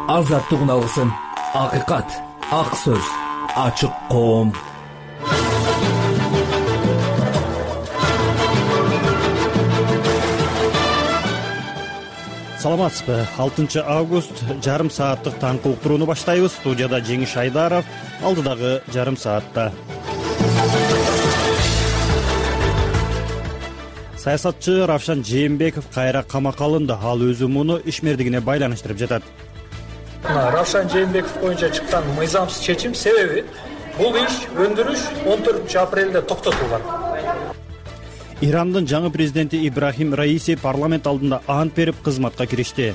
азаттык үналысын. Акыйкат, ак сөз, ачык коом. Саламатсызбы? 6 август жарым сааттык таңкы уктурууну баштайбыз. Студияда Жеңиш Айдаров, алдыдагы жарым саатта. Саясатчы Равшан Жээнбеков кайра камакка алынды. Ал өзү муну ишмердигине байланыштырып жатат. Равшан Жээнбеков боюнча чыккан мыйзамсыз чечим себеби бул иш өндүрүш 14 апрелде токтотулган. Ирандын жаңы президенти Ибрахим Раиси парламент алдында ант берип кызматка киришти.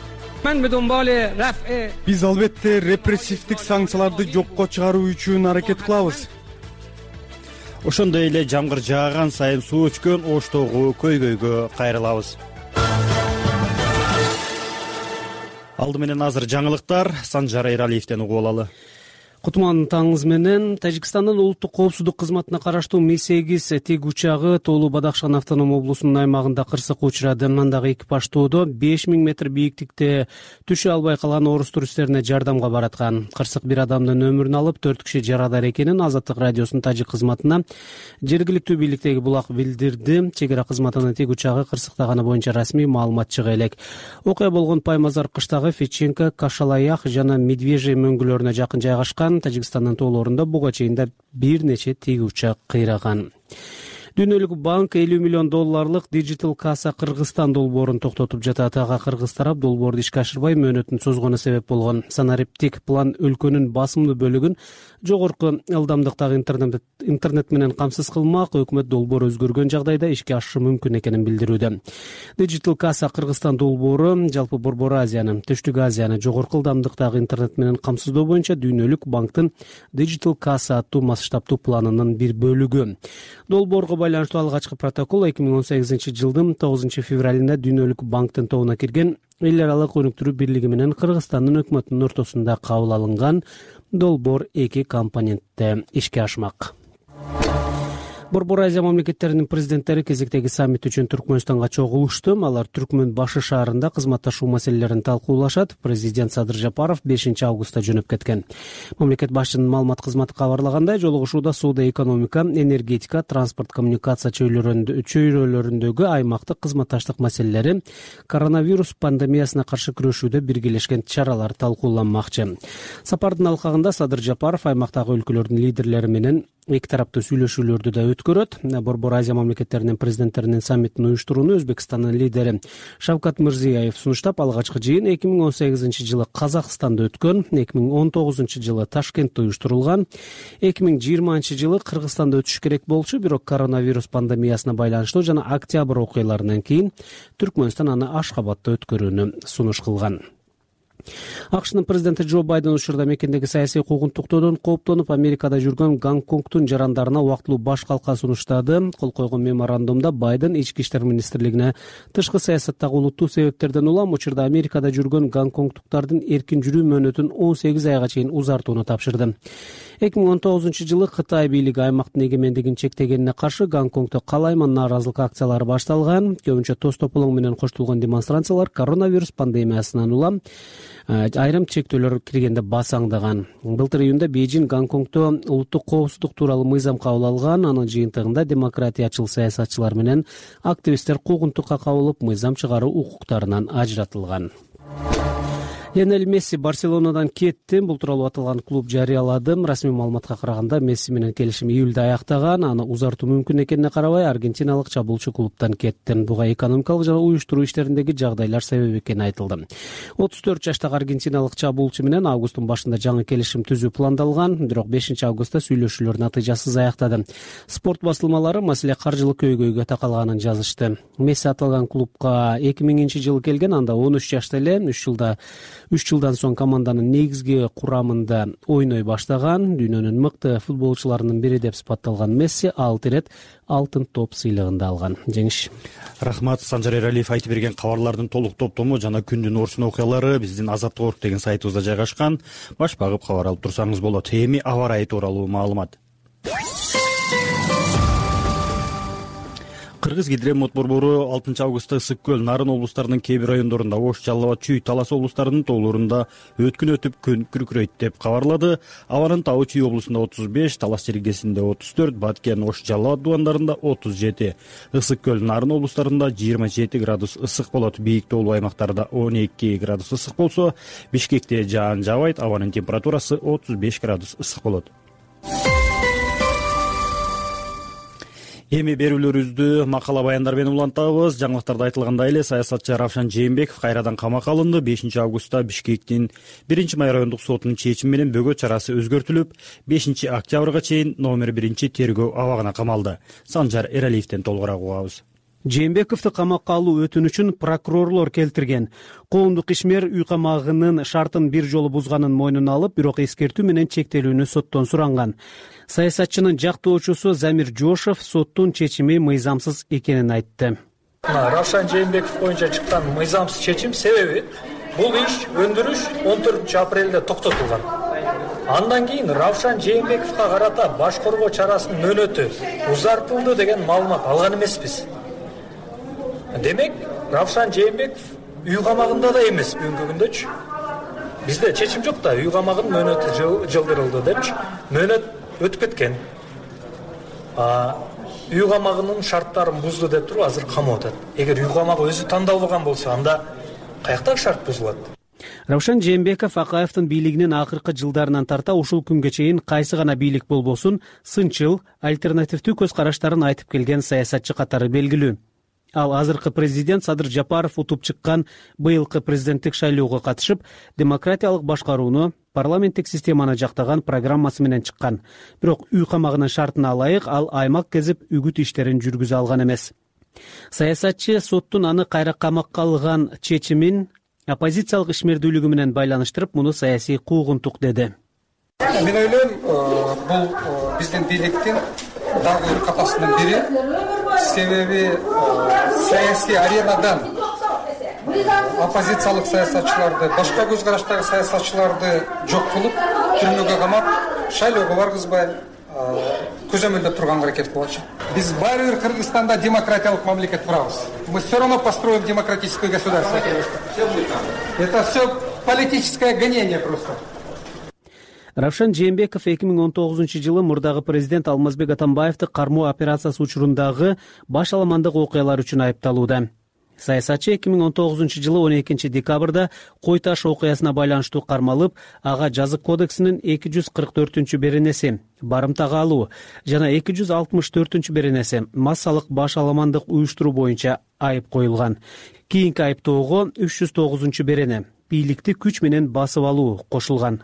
Биз албетте репрессивдик санкцияларды жокко чыгаруу үчүн аракет кылабыз. Ошондой эле жамгыр жааган сайын суу өчкөн Оштогу көйгөйгө кайрылабыз. Алды менен азыр жаңылыктар Санжар Айралиевден угуп алалы. Кутман таңыңыз менен. Тажикстандын улуттук коопсуздук кызматына караштуу Ми-8 тик учагы Тоолу Бадахшан автоном облусунун аймагында кырсыкка учурады. Мындагы экипаж тоодо 5000 метр бийиктикте түшө албай калган орус туристтерине жардамга бараткан. Кырсык бир адамдын өмүрүн алып, 4 киши жарадар экенин Азаттык радиосунун тажик кызматына жергиликтүү бийликтеги булак билдирди. Чегара кызматынын тик учагы кырсыктаганы боюнча расмий маалымат чыга элек. Окуя болгон Паймазар кыштагы Феченко, Кашалаях жана Медвежий мөңгүлөрүнө жакын жайгашкан. Тажикстандын тоолорунда буга чейин бир нече тик учак кыйраган. Дүйнөлүк банк 50 миллион долларлык Digital Kassa Кыргызстан долбоорун токтотуп жатат. Ага кыргыз тарап долбоорду ишке ашырбай мөөнөтүн созгону себеп болгон. Санариптик план өлкөнүн басымдуу бөлүгүн жогорку ылдамдыктагы интернет менен камсыз кылмак. Өкмөт долбоор өзгөргөн жагдайда ишке ашышы мүмкүн экенин билдирүүдө. Digital Kassa Кыргызстан долбоору жалпы Борбор Азияны, Түштүк Азияны жогорку ылдамдыктагы интернет менен камсыздоо боюнча дүйнөлүк банктын Digital Kassa аттуу масштабтуу планынын бир бөлүгү. Долбоорго байланыштуу алгачкы протокол 2018 жылдын 9 февралында дүйнөлүк банктын тобуна кирген эл аралык өнүктүрүү бирлиги менен Кыргызстандын өкмөтүнүн ортосунда кабыл алынган. Долбоор 2 компонентте ишке ашмак. Борбор Азия мамлекеттеринин президенттери кезектеги саммит үчүн Түркмөнстанга чогулушту. Алар Түркмөн башы шаарында кызматташуу маселелерин талкуулашат. Президент Садыр Жапаров 5 августта жөнөп кеткен. Мамлекет башчынын маалымат кызматы кабарлагандай, жолугушууда соода, экономика, энергетика, транспорт, коммуникация чөйрөлөрүндөгү аймактык кызматташтык маселелери, коронавирус пандемиясына каршы күрөшүүдө биргелешкен чаралар талкууланмакчы. Сапардын алкагында Садыр Жапаров аймактагы өлкөлөрдүн лидерлери менен эки тараптуу сүйлөшүүлөрдү да өткөрөт. Борбор Азия мамлекеттеринин президенттеринин саммитин уюштурууну Өзбекстандын лидери Шавкат Мирзиёев сунуштап, алгачкы жыйын 2018 жылы Казакстанда өткөн, 2019 жылы Ташкентте уюштурулган, 2020 жылы Кыргызстанда өтүш керек болчу, бирок коронавирус пандемиясына байланыштуу жана октябрь окуяларынан кийин Түркмөнстан аны Ашхабадда өткөрүүнү сунуш кылган. АКШнын президенти Джо Байден учурда мекендеги саясий куугунтуктоодон кооптонуп, Америкада жүргөн Гонконгтун жарандарына убактылуу баш калка сунуштады. Кол койгон меморандумда Байден Ички иштер министрлигине тышкы саясаттагы улуттуу себептерден улам учурда Америкада жүргөн гонконгтуктардын эркин жүрүү мөөнөтүн 18 айга чейин узартууну тапшырды. 2019 жылы Кытай бийлиги аймактын эгемендигин чектегенине каршы Гонконгдо калайман нааразылык акциялары башталган. Көбүнчө тоз тополоң менен коштолгон демонстрациялар коронавирус пандемиясынан улам айрым чектөөлөр киргенде басаңдаган. Былтыр июнда Бейжин Гонконгдо улуттук коопсуздук тууралуу мыйзам кабыл алган. Анын жыйынтыгында демократиячыл саясатчылар менен активисттер куугунтукка кабылып, мыйзам чыгаруу укуктарынан ажыратылган. Лионель Месси Барселонадан кетти. Бул тууралуу аталган клуб жарыялады. Расмий маалыматка караганда Месси менен келишим июлда аяктаган. Аны узартуу мүмкүн экенине карабай, аргентиналык чабуулчу клубтан кетти. Буга экономикалык жана уюштуруу иштериндеги жагдайлар себеп экени айтылды. 34 жаштагы аргентиналык чабуулчу менен августтун башында жаңы келишим түзүү пландалган, бирок 5 августта сүйлөшүүлөр натыйжасыз аяктады. Спорт басылмалары маселе каржылык көйгөйгө такалганын жазышты. Месси аталган клубка 2000 жылы келген, анда 13 жашта эле, 3 жылдан соң команданын негизги курамында ойной баштаган. Дүйнөнүн мыкты футболчуларынын бири деп сыпатталган Месси 6 рет алтын топ сыйлыгын да алган. Жеңиш. Рахмат. Санжар Эралиев айтып берген кабарлардын толук топтому жана күндүн орчун окуялары биздин Азаттык орг деген сайтыбызда жайгашкан. Баш багып кабар алып турсаңыз болот. Эми аба ырайы тууралуу маалымат. Кыргыз Гидромет борбору 6 августта Ысык көл, Нарын облустарынын кээ бир райондорунда, Ош, Жалал Абад, Чүй, Талас облустарынын тоолорунда өткүн өтүп күн күркүрөйт деп кабарлады. Абанын Тау Чүй облусунда 35, Талас Черегесинде 34, Баткен, Ош, Жалал Абад дубандарында 37, Ысык көл, Нарын облустарында 27 градус ысык болот. Бийик тоолуу аймактарда 12 градус ысык болсо, Бишкекте жаан жаабайт, абанын температурасы 35 градус ысык болот. Эми берүүлөрүбүздү макала баяндар менен улантабыз. Жаңылыктарда айтылгандай эле саясатчы Равшан Жээнбеков кайрадан камакка алынды. 5 августта Бишкектин 1-май райондук сотунун чечими менен бөгөт чарасы өзгөртүлүп, 5 октябрга чейин номер 1 тергөө абагына камалды. Санжар Эралиевден толугураак угабыз. Жээнбековду камакка алуу өтүнүчүн прокурорлор келтирген. Коомдук ишмер үй камагынын шартын бир жолу бузганын мойнуна алып, бирок эскертүү менен чектелүүнү соттон суранган. Саясатчынын жактоочусу Замир Жошев соттун чечими мыйзамсыз экенин айтты. Равшан Жээнбеков боюнча чыккан мыйзамсыз чечим себеби бул иш өндүрүш 14 апрелде токтотулган. Андан кийин Равшан Жээнбековго карата баш коргоо чарасынын мөөнөтү узартылды деген маалымат алган эмеспиз. Демек, Равшан Жээнбеков үй камагында да эмес бүгүнкү күндөчү. Бизде чечим жок да, үй камагынын мөөнөтү жылдырылды депчи. Мөөнөт өтүп кеткен. Үй камагынын шарттарын бузду деп туруп азыр камап атат. Эгер үй камагы өзү тандалбаган болсо, анда каяктагы шарт бузулат? Равшан Жээнбеков Акаевдин бийлигинин акыркы жылдарынан тарта ушул күнгө чейин кайсы гана бийлик болбосун сынчыл, альтернативдүү көз караштарын айтып келген саясатчы катары белгилүү. Ал азыркы президент Садыр Жапаров утуп чыккан быйылкы президенттик шайлоого катышып, демократиялык башкарууну, парламенттик системаны жактаган программасы менен чыккан. Бирок үй камагынын шартына ылайык ал аймак кезип үгүт иштерин жүргүзө алган эмес. Саясатчы соттун аны кайра камакка алган чечимин оппозициялык ишмердүүлүгү менен байланыштырып, муну саясий куугунтук деди. Мен ойлойм, бул биздин бийликтин дагы бир катасынын бири. Себеби саясий аренадан оппозициялык саясатчыларды, башка көз караштагы саясатчыларды жок кылып, түрмөгө камап, шайлоого баргызбай, көзөмөлдөп турганга аракет кылып атышат. Биз баары бир Кыргызстанда демократиялык мамлекет курабыз. Мы все равно построим демократическое государство. Это все политическое гонение просто. Равшан Жээнбеков 2019-жылы мурдагы президент Алмазбек Атамбаевди кармоо операциясы учурундагы баш аламандык окуялар үчүн айыпталууда. Саясатчы 2019-жылы 12 декабрда Кой таш окуясына байланыштуу кармалып, ага жазык кодексинин 244 беренеси барымтага алуу жана 264 беренеси массалык баш аламандык уюштуруу боюнча айып коюлган. Кийинки айыптоого 309 берене бийликти күч менен басып алуу кошулган.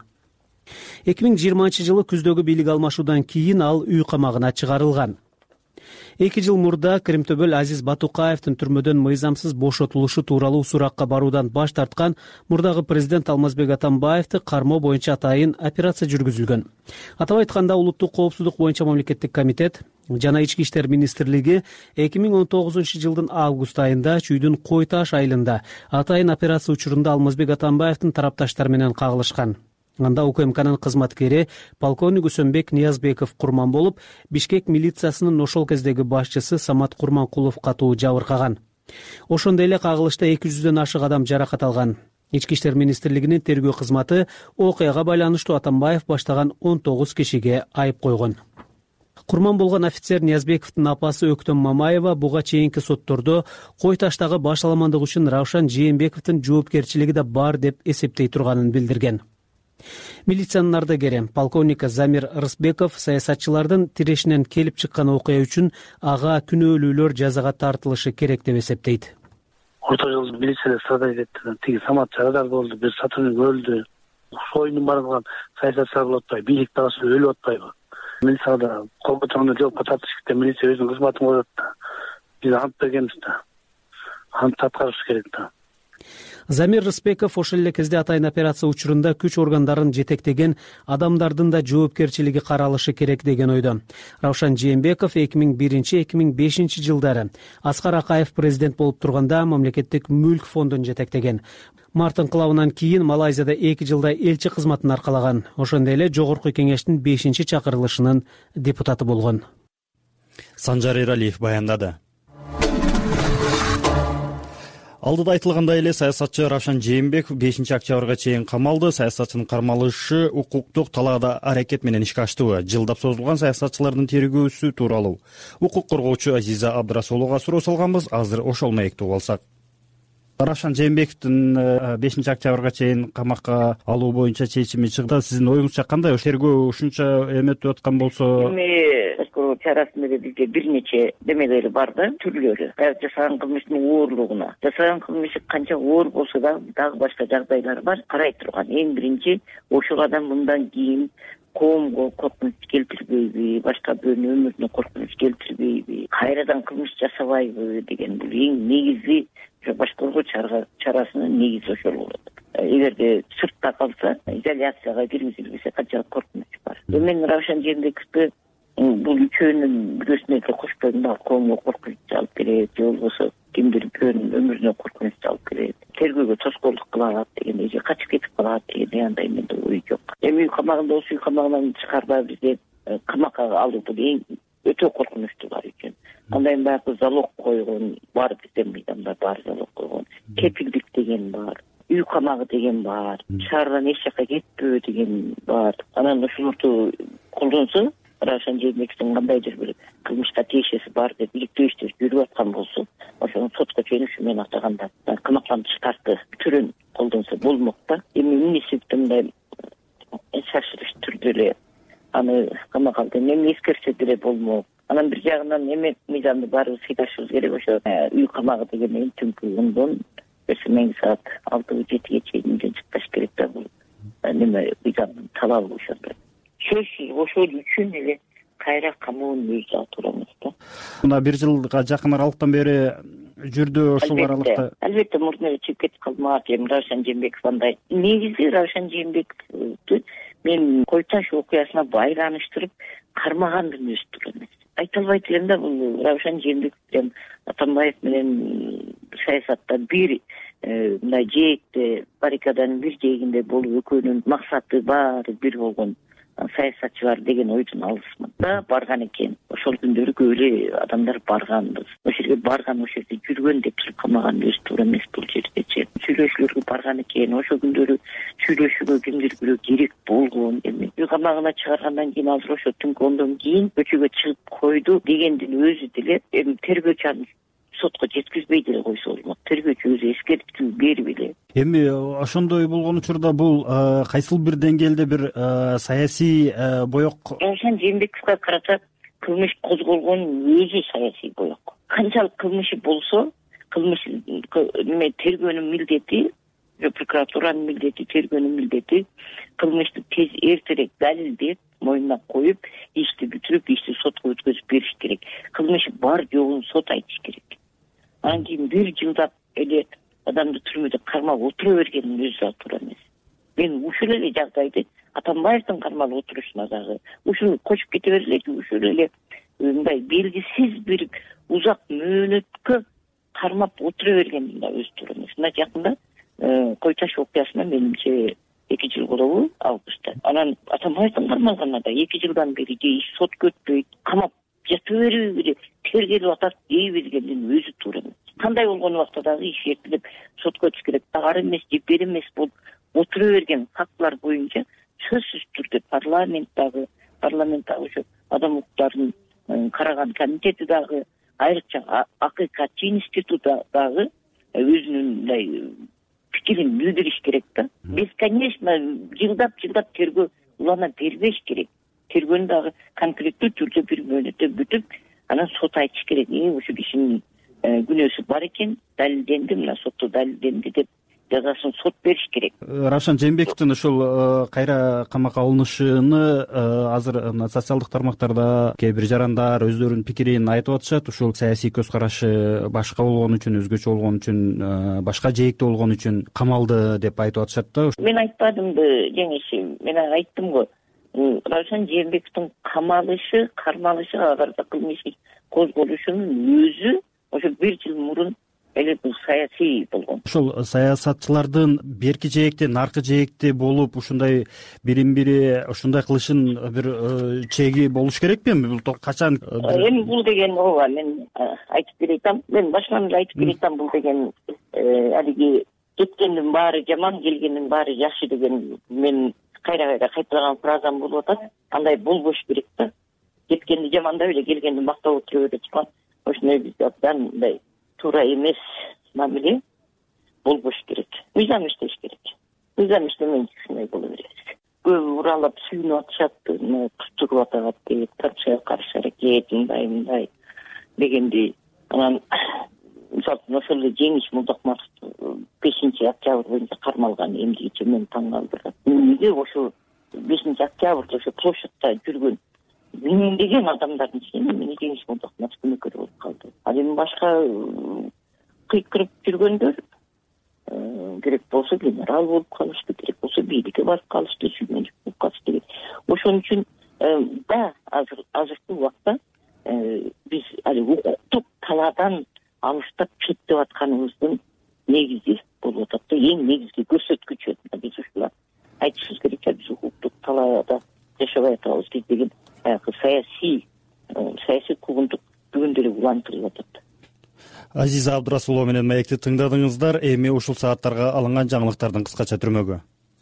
2020 күздөгү бийлик алмашуудан кийин ал үй камагына чыгарылган. 2 жыл мурда Кремтөбөл Азиз Батукаевдин түрмөдөн мыйзамсыз бошотулушу тууралуу суракка баруудан баш тарткан мурдагы президент Алмазбек Атамбаевди кармоо боюнча атайын операция жүргүзүлгөн. Атап айтканда, Улуттук коопсуздук боюнча мамлекеттик комитет жана Ички иштер министрлиги 2019 жылдын август айында Чүйдүн Кой таш айылында атайын операция учурунда Алмазбек Атамбаевдин тарапташтары менен кагылышкан. Анда УКМКнын кызматкери полковник Үсөнбек Ниязбеков курман болуп, Бишкек милициясынын ошол кездеги башчысы Самат Курманкулов катуу жабыркаган. Ошондой эле кагылышта 200дөн ашык адам жаракат алган. Ички иштер министрлигинин тергөө кызматы окуяга байланыштуу Атамбаев баштаган 19 кишиге айып койгон. Курман болгон офицер Ниязбековдун апасы Өктөм Мамаева буга чейинки соттордо Кой таштагы баш аламандык үчүн Равшан Жээнбековдун жоопкерчилиги да бар деп эсептей турганын билдирген. Милициянын ардагери полковник Замир Рысбеков саясатчылардын тирешинен келип чыккан окуя үчүн ага күнөөлүүлөр жазага тартылышы керек деп эсептейт. Орто жол милицияда страдать этти. Тиги Самат жарадар болду, бир сотрудник өлдү. Союнун барган саясатчылар болуп атпайбы, бийлик дагысы өлүп атпайбы. Милицияда колго тоңду жооп тартыш керек. Милиция өзүнүн кызматын кылып атат. Биз ант бергенбиз да. Ант аткарыш керек да. Замир Рысбеков ошол эле кезде атайын операция учурунда күч органдарын жетектеген адамдардын да жоопкерчилиги каралышы керек деген ойдо. Равшан Жээнбеков 2001-2005 жылдары Аскар Акаев президент болуп турганда мамлекеттик мүлк фондун жетектеген. Март инкылабынан кийин Малайзияда 2 жылда элчи кызматын аркалаган. Ошондой эле Жогорку кеңештин 5-чакырылышынын депутаты болгон. Санжар Эралиев баяндады. Алдыда айтылгандай эле саясатчы Равшан Жээнбеков 5 октябрга чейин камалды. Саясатчынын кармалышы укуктук талаада аракет менен ишке аштыбы, жылдап созулган саясатчылардын тергөөсү тууралуу укук коргоочу Азиза Абдрасулова суроо салганбыз. Азыр ошол маекти угуп алсак. Равшан Жээнбековдун 5 октябрга чейин камакка алуу боюнча чечими чыкты. Сиздин оюңузча кандай? Тергөө ушунча эметип аткан болсо? Эми чарасында бизде бир нече демелери бар да, түрлөрү. Жасаган кылмыштын оорлугуна. Жасаган кылмышы канча оор болсо дагы башка жагдайлар бар. Карай турган. Эң биринчи ошол адам мындан кийин коомго коркунуч келтирбейби, башка бирөөнүн өмүрүнө коркунуч келтирбейби, кайрадан кылмыш жасабайбы деген бул эң негизи баш коргоо чарасынын негизи ошол болот. Эгерде сыртта калса, изоляцияга киргизилбесе канчалык коркунуч бар. Мен Равшан Жээнбековду бул үчөөнүн бирөөсүнө эле кошпойм да, коомго коркунуч алып келет, же болбосо кимдир бирөөнүн өмүрүнө коркунуч алып келет, тергөөгө тоскоолдук кылат деген, же качып кетип калат деген андай менде ой жок. Эми үй камагында, ошол үй камагынан чыгарбай бизде камакка алуу бул эң өтө коркунучтуу бар үчүн. Андан баягы залог койгон бар, бизде мыйзамда бар залог койгон. Кепилдик деген бар, үй камагы деген бар, шаардан эч жака кетпөө деген бар. Анан ошолорду колдонсо, Равшан Жээнбековдун кандайдыр бир кылмышка тиешеси бар деп иликтөө иштер жүрүп аткан болсо, ошону сотко чейин ушу менен атаганда камактан тышкаркы түрүн колдонсо болмок да. Эми мынисиптен мындай шашырыш түрдө эле аны камакка алды, эми эскерсе деле болмок. Анан бир жагынан эме мыйзамды баары сыйдашыбыз керек. Ошо үй камагы деген эң түнкү 10дон эртең саат 6-7 чейин чыкпаш керек да. Бул неме мыйзамдын талабы ошондой. Сөзсүз ошол үчүн эле кайра камоонун өзү туура эмес да. Мына бир жылга жакын аралыктан бери жүрдү ушул аралыкта. Албетте мурдун эле чыгып кетип калмак. Равшан Жээнбеков андай. Негизи Равшан Жээнбековду мен Кой Таш окуясына байланыштырып кармагандын өзү туура эмес. Айта албайт элем да, бул Равшан Жээнбеков менен Атамбаев менен саясатта бир мындай жээкте, баррикаданын бир жээгинде болуп экөөнүн максаты баары бир болгон саясатчылар деген ойдун алысмын да. Барган экен, ошол күндөрү көп эле адамдар барганбыз. Ошол жерге барган, ошол жерде жүргөн деп туруп камаган өзү туура эмес бул жердечи. Сүйлөшүүлөргө барган экен, ошол күндөрү сүйлөшүүгө кимдир бирөө керек болгон. Эми үй камагына чыгаргандан кийин азыр ошо түнкү 10дон кийин көчөгө чыгып койду дегендин өзү деле эми тергөөчү аны сотко жеткизбей деле койсо болмок. Тергөөчү өзү эскертүү берип эле. Эми ошондой болгон учурда бул кайсыл бир деңгээлде бир саясий боек? Равшан Жээнбековго карата кылмыш козголгон өзү саясий боек. Канчалык кылмышы болсо, кылмыш неме тергөөнүн милдети, прокуратуранын милдети, тергөөнүн милдети кылмышты тез эртерээк далилдеп, мойнуна коюп, ишти бүтүрүп, ишти сотко өткөзүп бериш керек. Кылмышы бар жогун сот айтыш керек. Анан кийин бир жылдап эле адамды түрмөдө кармап отура бергендин өзү туура эмес. Мен ушул эле жагдайды Атамбаевдин кармалып отурушуна дагы, ушул кочуп кете бергилечи, ушул эле мындай белгисиз бир узак мөөнөткө кармап отура бергендин да өзү туура эмес. Мына жакында Кой Таш окуясына менимче 2 жыл болобу, августта. Анан Атамбаевдин кармалганына да 2 жылдан бери иш сот көтпөйт, камап жата берип тергелип атат дей бергендин өзү туура эмес. Кандай болгон убакта дагы иш эртелип сотко өтүш керек. Ар эмес же бир эмес болуп отура берген фактылар боюнча сөзсүз түрдө парламент дагы ошо адам укуктарын караган комитети дагы, айрыкча Акыйкатчы институту дагы өзүнүн мындай пикирин билдириш керек да. Бесконечно жылдап тергөө улана бербеш керек. Тергөөнү дагы конкреттүү түрдө бир мөөнөттө бүтүп, анан сот айтыш керек. Ошо кишинин күнөөсү бар экен, далилденди, мына сотто далилденди деп жазасын сот бериш керек. Равшан Жээнбековдун ошол кайра камакка алынышыны азыр социалдык тармактарда кээ бир жарандар өздөрүнүн пикирин айтып атышат. Ушул саясий көз карашы башка болгон үчүн, өзгөчө болгон үчүн, башка жээкте болгон үчүн камалды деп айтып атышат да. Мен айтпадымбы, жеңиши, мен айттым го. Равшан Жээнбековдун камалышы, кармалышы, агарда кылмыш козголушунун өзү ошо 1 жыл мурун эле бул саясий болгон. Ошол саясатчылардын берки жээкте наркы жээкте болуп ушундай бирин бири ушундай кылышын бир чеги болуш керекпи? Бул качан Эми бул деген ооба мен айтып бере атам. Мен башынан эле айтып бере атам, бул деген алиги кеткендин баары жаман, келгендин баары жакшы деген мен кайра кайталаган фразам болуп атат. Андай болбош керек да. Кеткенди жамандап эле келгенди мактап отура берет. Ошондой биз абдан мындай туура эмес мамиле болбош керек. Мыйзам иштеш керек. Мыйзам иштемейинче ушундай боло берет. Көбү уралып сүйүнүп атышат, туруп атат деп, тарчыга каршы аракет, мындай дегенди. Анан ошол эле Жеңиш Молдокматов 5-октябрь боюнча кармалган эмгичи мени таң калтырат. Эмнеге ошо 5-октябрда ошо площадьта жүргөн миңдеген адамдардын ичинен эмне Жеңиш Молдокматов күнөөкөр болуп калды. Ал эми башка кыйкырып жүргөндөр керек болсо генерал болуп калышты, керек болсо бийликке барып калышты, сүйгөнчү болуп калышты. Ошон үчүн да азыркы убакта биз али укуктук талаадан алыстап четтеп атканыбыздын негизи болуп атат да, эң негизги көрсөткүчү. Биз ушула айтышыбыз керек, биз укуктук талаада жашабай атабыз деген саясий куугунтук бүгүн деле улантырылып атат. Азиза Абдурасулова менен маекти тыңдадыңыздар. Эми ушул сааттарга алынган жаңылыктардын кыскача түрмөгү.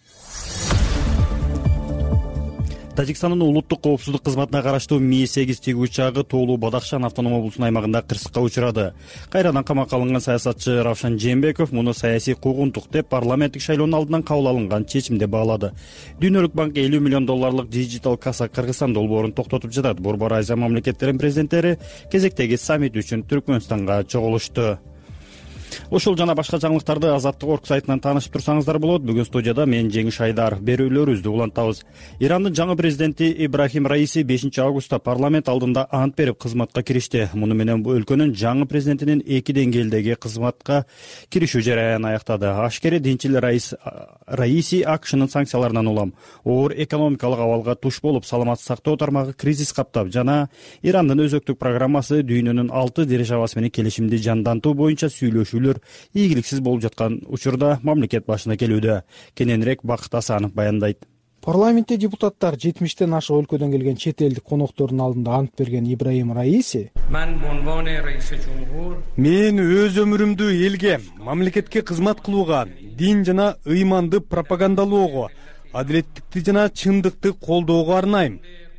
Тажикстандын улуттук коопсуздук кызматына караштуу Ми-8 тиги учагы Тоолу Бадахшан автоном облусунун аймагында кырсыкка учурады. Кайрадан камакка алынган саясатчы Равшан Жээнбеков муну саясий куугунтук деп парламенттик шайлоонун алдынан кабыл алынган чечимде баалады. Дүйнөлүк банк $50 миллион дижитал касса Кыргызстан долбоорун токтотуп жатат. Борбор Азия мамлекеттеринин президенттери кезектеги саммит үчүн Түркмөнстанга чогулушту. Ошол жана башка жаңылыктарды Азаттык.орг сайтынан таанышып турсаңыздар болот. Бүгүн студияда мен Жеңиш Айдар. Берүүлөрүбүздү улантабыз. Ирандын жаңы президенти Ибрахим Раиси 5-августта парламент алдында ант берип кызматка киришти. Муну менен өлкөнүн жаңы президентинин 2 деңгээлдеги кызматка киришүү жараянын аяктады. Ашкери динчил Раиси АКШнын санкцияларынан улам оор экономикалык абалга туш болуп, саламаттык сактоо тармагы кризис каптап жана Ирандын өзөктүк программасы дүйнөнүн 6 державасы менен келишимди жандантуу боюнча сүйлөшүүлөр ийгиликсиз болуп жаткан учурда мамлекет башына келүүдө. Кененирээк Бакыт Асанов баяндайт. Парламентте депутаттар 70тен ашык өлкөдөн келген чет элдик коноктордун алдында ант берген Ибрахим Раиси мен өз өмүрүмдү элге, мамлекетке кызмат кылууга, дин жана ыйманды пропагандалоого, адилеттикти жана чындыкты колдоого арнайм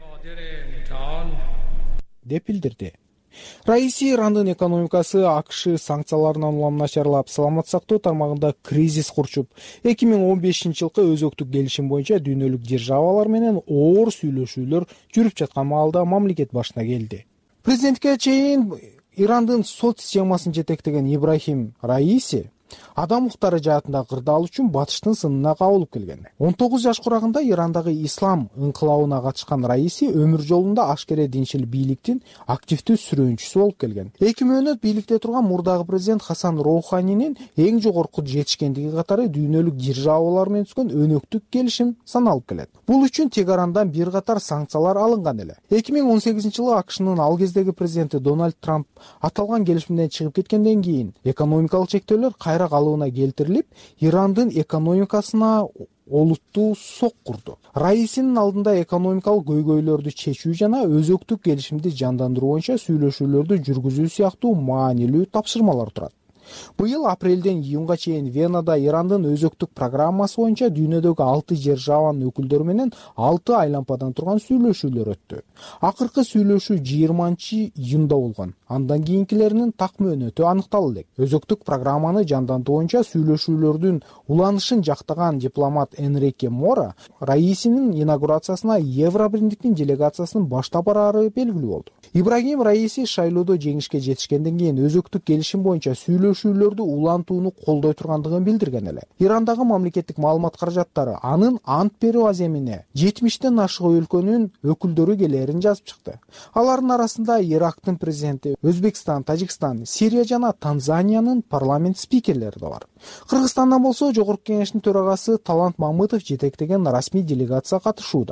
деп билдирди. Раиси Ирандын экономикасы АКШ санкцияларынан улам начарлап, саламаттык сактоо тармагында кризис курчуп, 2015-жылкы өзөктүк келишим боюнча дүйнөлүк державалар менен оор сүйлөшүүлөр жүрүп жаткан маалда мамлекет башына келди. Президентке чейин Ирандын сот системасын жетектеген Ибрахим Раиси адам укуктары жаатында кырдаал үчүн батыштын сынына кабылып келген. 19 жаш курагында Ирандагы ислам ыңкылабына катышкан Раиси өмүр жолунда ашкере динчил бийликтин активдүү сүрөөнчүсү болуп келген. 2 мөөнөт бийликте турган мурдагы президент Хасан Роуханинин эң жогорку жетишкендиги катары дүйнөлүк державалар менен түзгөн өнөктүк келишим саналып келет. Бул үчүн Тегарандан бир катар санкциялар алынган эле. 2018-жылы АКШнын ал кездеги президенти Дональд Трамп аталган келишимден чыгып кеткенден кийин экономикалык чектөөлөр кайра калыбына келтирилип, Ирандын экономикасына олуттуу сок курду. Раисинин алдында экономикалык көйгөйлөрдү чечүү жана өзөктүк келишимди жандандыруу боюнча сүйлөшүүлөрдү жүргүзүү сыяктуу маанилүү тапшырмалар турат. Быйыл апрелден июнга чейин Венада Ирандын өзөктүк программасы боюнча дүйнөдөгү 6 державанын өкүлдөрү менен 6 айлампадан турган сүйлөшүүлөр өттү. Акыркы сүйлөшүү 20-июнда болгон. Андан кийинкилеринин так мөөнөтү аныкталды элек. Өзөктүк программаны жандантуу боюнча сүйлөшүүлөрдүн уланышын жактаган дипломат Энрике Мора Раисинин инаугурациясына Евробиримдиктин делегациясынын баштап бараары белгилүү болду. Ибрахим Раиси шайлоодо жеңишке жетишкенден кийин өзөктүк келишим боюнча сүйлөшүүлөрдү улантууну колдой тургандыгын билдирген эле. Ирандагы мамлекеттик маалымат каражаттары анын ант берүү аземине 70тен ашык өлкөнүн өкүлдөрү келерин жазып чыкты. Алардын арасында Ирактын президенти, Өзбекстан, Тажикстан, Сирия жана Танзаниянын парламент спикерлери да бар. Кыргызстандан болсо Жогорку кеңештин төрагасы Талант Мамытов жетектеген расмий делегация катышууда.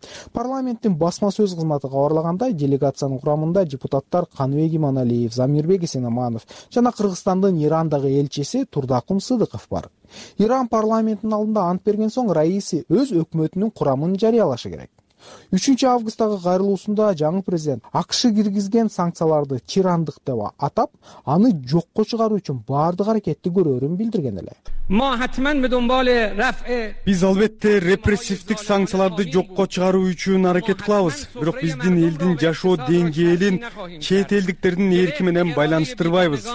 Парламенттин басма сөз кызматы кабарлагандай, делегациянын курамында депутаттар Каныбек Иманалиев, Замирбек Эсенаманов жана Кыргызстандын Ирандагы элчиси Турдакым Сыдыков бар. Иран парламентинин алдында ант берген соң Раиси өз өкмөтүнүн курамын жарыялашы керек. 3 августтагы кайрылуусунда жаңы президент АКШ киргизген санкцияларды тирандык деп атап, аны жокко чыгаруу үчүн баардык аракетти көрөрүн билдирген эле. Биз албетте репрессивдик санкцияларды жокко чыгаруу үчүн аракет кылабыз. Бирок биздин элдин жашоо деңгээлин чет элдиктердин эрки менен байланыштырбайбыз.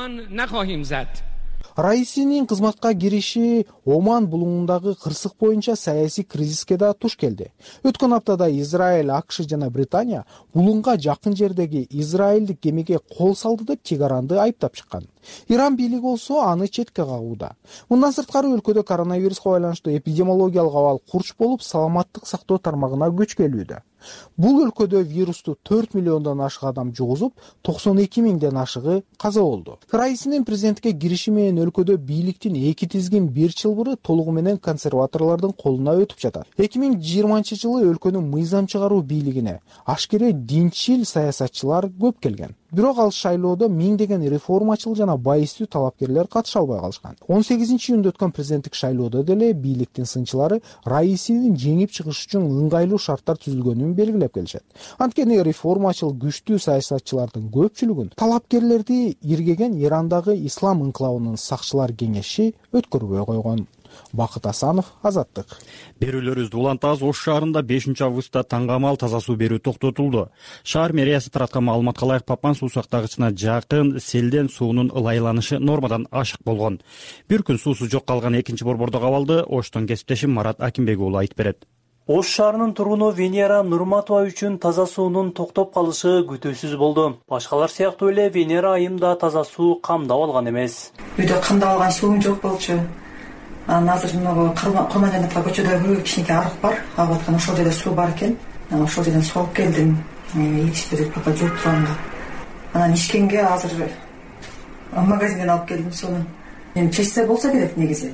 Раисинин кызматка кириши Оман булуңундагы кырсык боюнча саясий кризиске да туш келди. Өткөн аптада Израиль, АКШ жана Британия булуңга жакын жердеги израилдик кемеге кол салды деп Тегаранды айыптап чыккан. Иран бийлиги болсо аны четке кагууда. Мындан сырткары өлкөдө коронавируска байланыштуу эпидемиологиялык абал курч болуп, саламаттык сактоо тармагына көч келүүдө. Бул өлкөдө вирусту 4 миллиондон ашык адам жугузуп, 92 миңден ашыгы каза болду. Раисинин президентке кириши менен өлкөдө бийликтин эки тизгин бир чылбыры толугу менен консерваторлордун колуна өтүп жатат. 2020-жылы өлкөнүн мыйзам чыгаруу бийлигине ашкере динчил саясатчылар көп келген. Бирок ал шайлоодо миңдеген реформачыл жана байыстуу талапкерлер катыша албай калышкан. 18-июнда өткөн президенттик шайлоодо деле бийликтин сынчылары Раисинин жеңип чыгыш үчүн ыңгайлуу шарттар түзүлгөнүн белгилеп келишет. Анткени реформачыл күчтүү саясатчылардын көпчүлүгүн талапкерлерди иргеген Ирандагы ислам инклавынын сакчылар кеңеши өткөрбөй койгон. Бакыт Асанов, Азаттык. Берүүлөрүбүздү улантабыз. Ош шаарында 5 августта таңгамал таза суу берүү токтотулду. Шаар мэриясы тараткан маалыматка ылайык Папан суу сактагычына жакын селден суунун ылайланышы нормадан ашык болгон. Бир күн суусу жок калган экинчи борбордо кабалды. Оштон кесиптешим Марат Акимбек уулу айтып берет. Ош шаарынын тургуну Венера Нурматова үчүн таза суунун токтоп калышы күтүүсүз болду. Башкалар сыяктуу эле Венера айымда таза суу камдап алган эмес. Үйдө камдап алган суум жок болчу. Азыр мына Курманжановго көчөдөгү кичинекей арык бар. Агып аткан ошол жерде суу бар экен. Ошол жерден суу алып келдим. Ичип пока жууп турганга. Анан ичкенге азыр магазинден алып келдим сууну. Эми чечсе болсо керек негизи.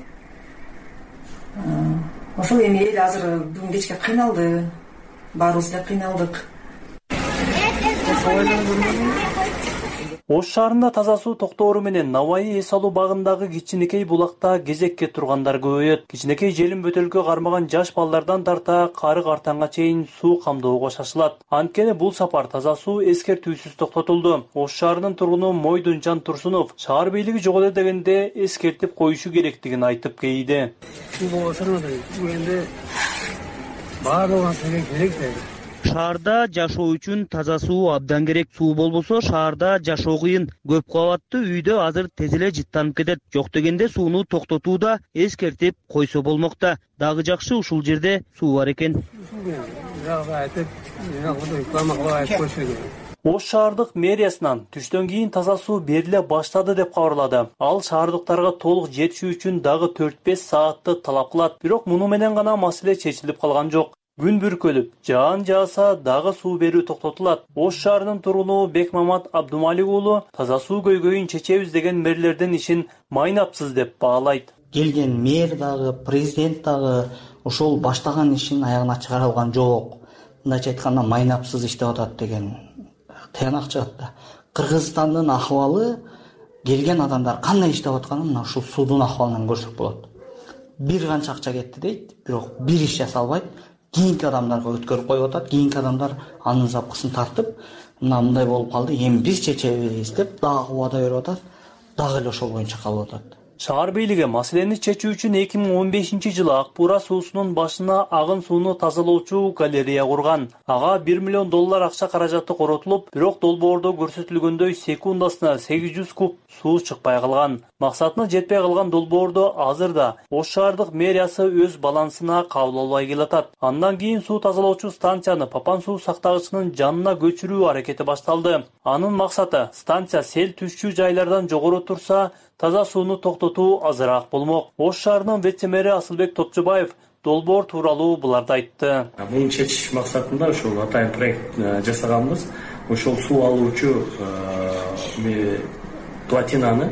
Ошол эми эл азыр бүгүн кечке кыйналды. Баарыбыз эле кыйналдык. Ош шаарында таза суу токтоору менен Наваи эс алуу багындагы кичинекей булакта кезекке тургандар көбөйөт. Кичинекей желим бөтөлкө кармаган жаш балдардан тарта кары картаңга чейин суу камдоого шашылат. Анткени бул сапар таза суу эскертүүсүз токтотулду. Ош шаарынын тургуну Мойдунжан Турсунов шаар бийлиги жок эле дегенде эскертип коюшу керектигин айтып кейди. Шаарда жашоо үчүн таза суу абдан керек. Суу болбосо шаарда жашоо кыйын. Көп кабаттуу үйдө азыр тез эле жыттанып кетет. Жок дегенде сууну токтотууда эскертип койсо болмокта. Дагы жакшы ушул жерде суу бар экен. Ош шаардык мэриясынан түштөн кийин таза суу бериле баштады деп кабарлады. Ал шаардыктарга толук жетишүү үчүн дагы 4-5 саатты талап кылат. Бирок муну менен гана маселе чечилип калган жок. Күн бүркөлүп, жаан жааса дагы суу берүү токтотулат. Ош шаарынын тургуну Бекмамат Абдумалик уулу таза суу көйгөйүн чечебиз деген мэрлердин ишин майнапсыз деп баалайт. Келген мэр дагы, президент дагы ошол баштаган ишин аягына чыгара алган жок. Мындайча айтканда майнапсыз иштеп атат деген тыянак чыгат да. Кыргызстандын акыбалы келген адамдар кандай иштеп атканын мына ушул суудун акыбалынан көрсөк болот. Бир канча акча кетти дейт, бирок бир иш жасалбайт. Кийинки адамдарга өткөрүп коюп атат. Кийинки адамдар анын запкысын тартып, мындай болуп калды, эми биз чечебиз деп дагы убада берип атат. Дагы эле ошол боюнча калып атат. Шаар бийлиги маселени чечүү үчүн 2015-жылы Акбура суусунун башына агын сууну тазалоочу галерея курган. Ага $1 миллион акча каражаты коротулуп, бирок долбоордо көрсөтүлгөндөй секундасына 800 куб суу чыкпай калган. Максатына жетпей калган долбоордо азыр да Ош шаардык мэриясы өз балансына кабыл албай келатат. Андан кийин суу тазалоочу станцияны Папан суу сактагычынын жанына көчүрүү аракети башталды. Анын максаты станция сел түшчү жайлардан жогору турса, таза сууну токтотуу азыраак болмок. Ош шаарынын вице-мэри Асылбек Топчубаев долбоор тууралуу буларды айтты. Муну чечиш максатында ошол атайын проект жасаганбыз. Ошол суу алуучу платинаны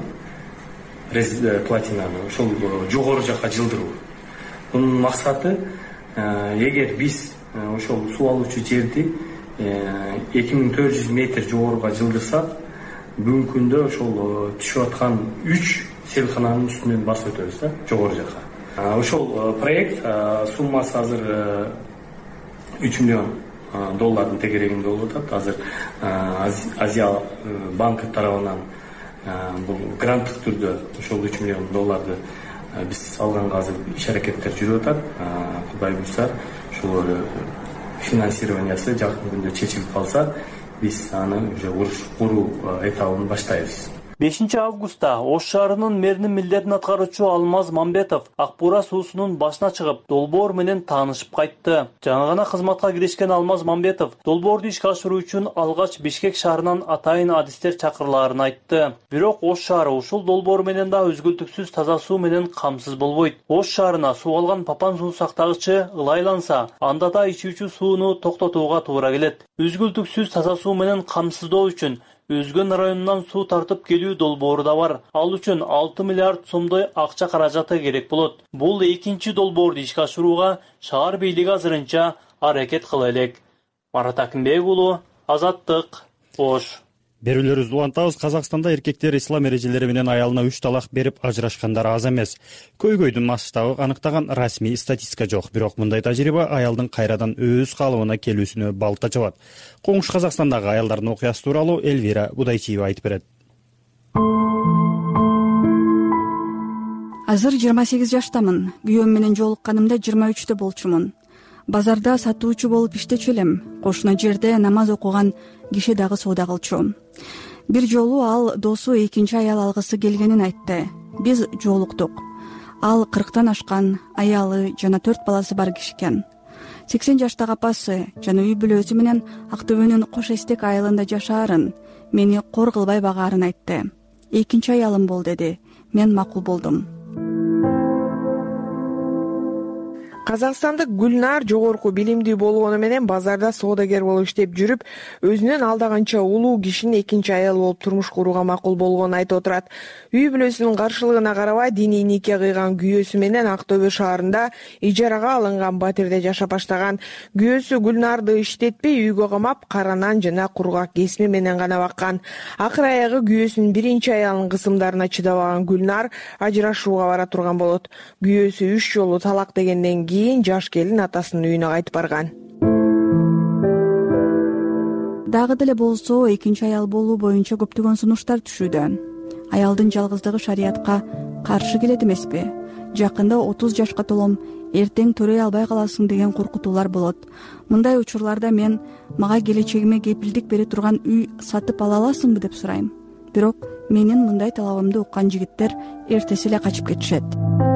ошол жогору жакка жылдыруу. Мунун максаты эгер биз ошол суу алуучу жерди 2400 метр жогоруга жылдырсак, бүгүнкү күндө ошол түшүп аткан 3 селкананын үстүнөн басып өтөбүз да, жогору жака. Ошол проект суммасы азыр 3 миллион доллардын тегерегинде болуп атат. Азыр Азия банкы тарабынан бул гранттык түрдө ошол 3 миллион долларды биз алганга азыр иш-аракеттер жүрүп атат. Кудай буйрса, ошол финансированиясы жакын күндө чечилип калса, биз аны уже куруу этабын баштайбыз. 5 августта Ош шаарынын мэринин милдетин аткаруучу Алмаз Мамбетов Ак Буура суусунун башына чыгып, долбоор менен таанышып кайтты. Жаңы гана кызматка киришкен Алмаз Мамбетов долбоорду ишке ашыруу үчүн алгач Бишкек шаарынан атайын адистер чакырылаарын айтты. Бирок Ош шаары ушул долбоор менен да үзгүлтүксүз таза суу менен камсыз болбойт. Ош шаарына суу алган Папан суу сактагычы ылайланса, анда да ичүүчү сууну токтотууга туура келет. Үзгүлтүксүз таза суу менен камсыздоо үчүн Өзгөн районунан суу тартып келүү долбоору да бар. Ал үчүн 6 миллиард сомдой акча каражаты керек болот. Бул экинчи долбоорду ишке ашырууга шаар бийлиги азырынча аракет кыла элек. Марат Акимбек уулу, Азаттык, Ош. Берүүлөрүбүздү улантабыз. Казакстанда эркектер ислам эрежелери менен аялына 3 талак берип ажырашкандар аз эмес. Көйгөйдүн масштабы аныктаган расмий статистика жок, бирок мындай тажрыйба аялдын кайрадан өз калыбына келүүсүнө балта чабат. Коңшу Казакстандагы аялдардын окуясы тууралуу Элвира Будайчиева айтып берет. Азыр 28 жаштамын. Күйөөм менен жолукканымда 23-тө болчумун. Базарда сатуучу болуп иштечү элем. Кошуна жерде намаз окуган киши дагы соода кылчу. Бир жолу ал досу экинчи аял алгысы келгенин айтты. Биз жолуктук. Ал 40тан ашкан, аялы жана 4 баласы бар киши экен. 80 жаштагы апасы жана үй бүлөсү менен Актөбөнүн Кош Эстек айылында жашаарын, мени кор кылбай багаарын айтты. Экинчи аялым бол деди. Мен макул болдум. Казакстандык Гүлнар жогорку билимдүү болгону менен базарда соодагер болуп иштеп жүрүп, өзүнөн алдаганча улуу кишинин экинчи аялы болуп турмуш курууга макул болгонун айтып отурат. Үй бүлөсүнүн каршылыгына карабай диний нике кыйган күйөөсү менен Актөбө шаарында ижарага алынган батирде жашап баштаган. Күйөөсү Гүлнарды иштетпей үйгө камап, кара нан жана кургак кесме менен гана баккан. Акыр аягы күйөөсүнүн биринчи аялынын кысымдарына чыдабаган Гүлнар ажырашууга бара турган болот. Күйөөсү 3 жолу талак дегенден кийин жаш келин атасынын үйүнө кайтып барган. Дагы деле болсо экинчи аял болуу боюнча көптөгөн сунуштар түшүүдө. Аялдын жалгыздыгы шариятка каршы келет эмеспи? Жакында 30 жашка толом, эртең төрөй албай каласың деген коркутуулар болот. Мындай учурларда мен мага келечегиме кепилдик бере турган үй сатып ала аласыңбы деп сурайм. Бирок менин мындай талабымды уккан жигиттер эртеси эле качып кетишет.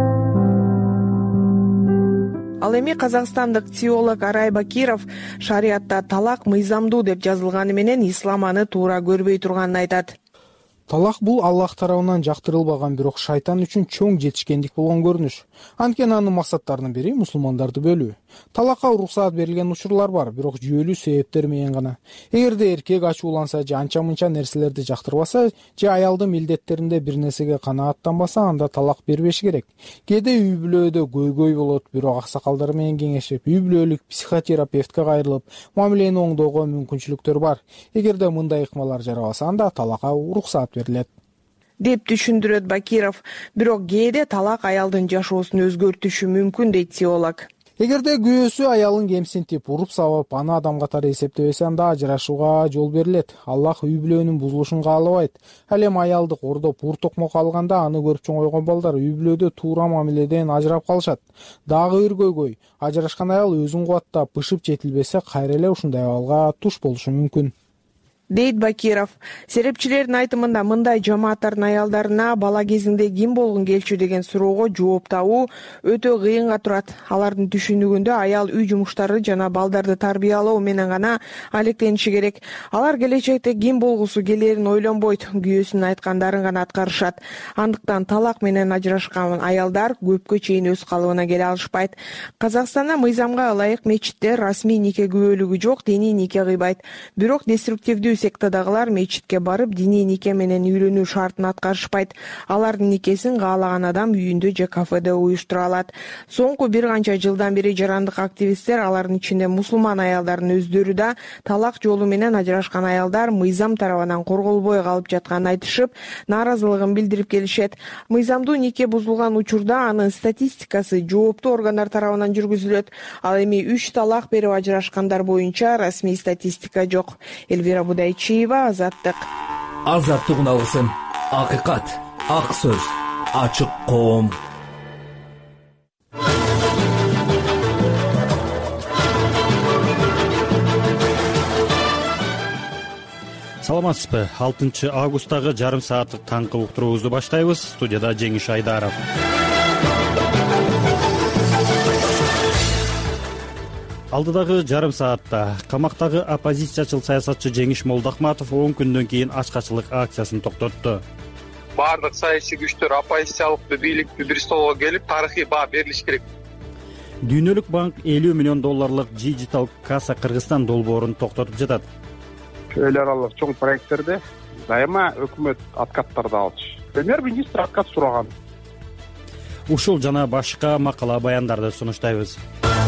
Ал эми казакстандык теолог Арай Бакиров шариятта талак мыйзамдуу деп жазылганы менен ислам аны туура көрбөй турганын айтат. Талак бул Аллах тарабынан жактырылбаган, бирок шайтан үчүн чоң жетишкендик болгон көрүнүш. Анткени анын максаттарынын бири мусулмандарды бөлүү. Талакка уруксаат берилген учурлар бар, бирок жүйөлүү себептер менен гана. Эгерде эркек ачууланса же анча-мынча нерселерди жактырбаса, же аялдын милдеттеринде бир нерсеге канааттанбаса, анда талак бербеш керек. Кээде үй бүлөдө көйгөй болот, бирок аксакалдар менен кеңешип, үй бүлөлүк психотерапевтке кайрылып, мамилени оңдоого мүмкүнчүлүктөр бар. Эгерде мындай ыкмалар жарабаса, анда талакка уруксаат берилет деп түшүндүрөт Бакиров. Бирок кээде талак аялдын жашоосун өзгөртүшү мүмкүн дейт теолог. Эгерде күйөөсү аялын кемсинтип, уруп сабап, аны адам катары эсептебесе, анда ажырашууга жол берилет. Аллах үй бүлөнүн бузулушун каалабайт. Ал эми аялды кордоп, ур токмок алганда аны көрүп чоңойгон балдар үй бүлөдө туура мамиледен ажырап калышат. Дагы бир көйгөй, ажырашкан аял өзүн кубаттап, бышып жетилбесе, кайра эле ушундай абалга туш болушу мүмкүн дейт Бакиров. Серепчилердин айтымында мындай жамааттардын аялдарына бала кезиңде ким болгуң келчү деген суроого жооп табуу өтө кыйынга турат. Алардын түшүнүгүндө аял үй жумуштары жана балдарды тарбиялоо менен гана алектениши керек. Алар келечекте ким болгусу келерин ойлонбойт, күйөөсүнүн айткандарын гана аткарышат. Андыктан талак менен ажырашкан аялдар көпкө чейин өз калыбына келе алышпайт. Казакстанда мыйзамга ылайык мечиттер расмий нике күбөлүгү жок, диний нике кыйбайт. Бирок деструктивдүү сектадагылар мечитке барып диний нике менен үйлөнүү шартын аткарышпайт. Алардын никесин каалаган адам үйүндө же кафеде уюштура алат. Соңку бир канча жылдан бери жарандык активисттер, алардын ичинде мусулман аялдардын өздөрү да талак жолу менен ажырашкан аялдар мыйзам тарабынан корголбой калып жатканын айтышып, нааразылыгын билдирип келишет. Мыйзамдуу нике бузулган учурда анын статистикасы жооптуу органдар тарабынан жүргүзүлөт. Ал эми 3 талак берип ажырашкандар боюнча расмий статистика жок. Элвира Будайчиева, Азаттык. Азаттыгын алсын. Акыйкат, ак сөз, ачык коом. Саламатсызбы? 6 августтагы жарым сааттык таңкы уктуруубузду баштайбыз. Студияда Жеңиш Айдаров. Алдыдагы жарым саатта камактагы оппозициячыл саясатчы Жеңиш Молдохматов 10 күндөн кийин ачкачылык акциясын токтотту. Бардык саясий күчтөр оппозициялык бийликти бир столго келип, тарыхый баа берилиш керек. Дүйнөлүк банк 50 миллион долларлык Digital Kassa Кыргызстан долбоорун токтотуп жатат. Эл аралык чоң проекттерде дайыма өкмөт откаттарды алчу. Премьер-министр откат сураган. Ушул жана башка макала баяндарды сунуштайбыз.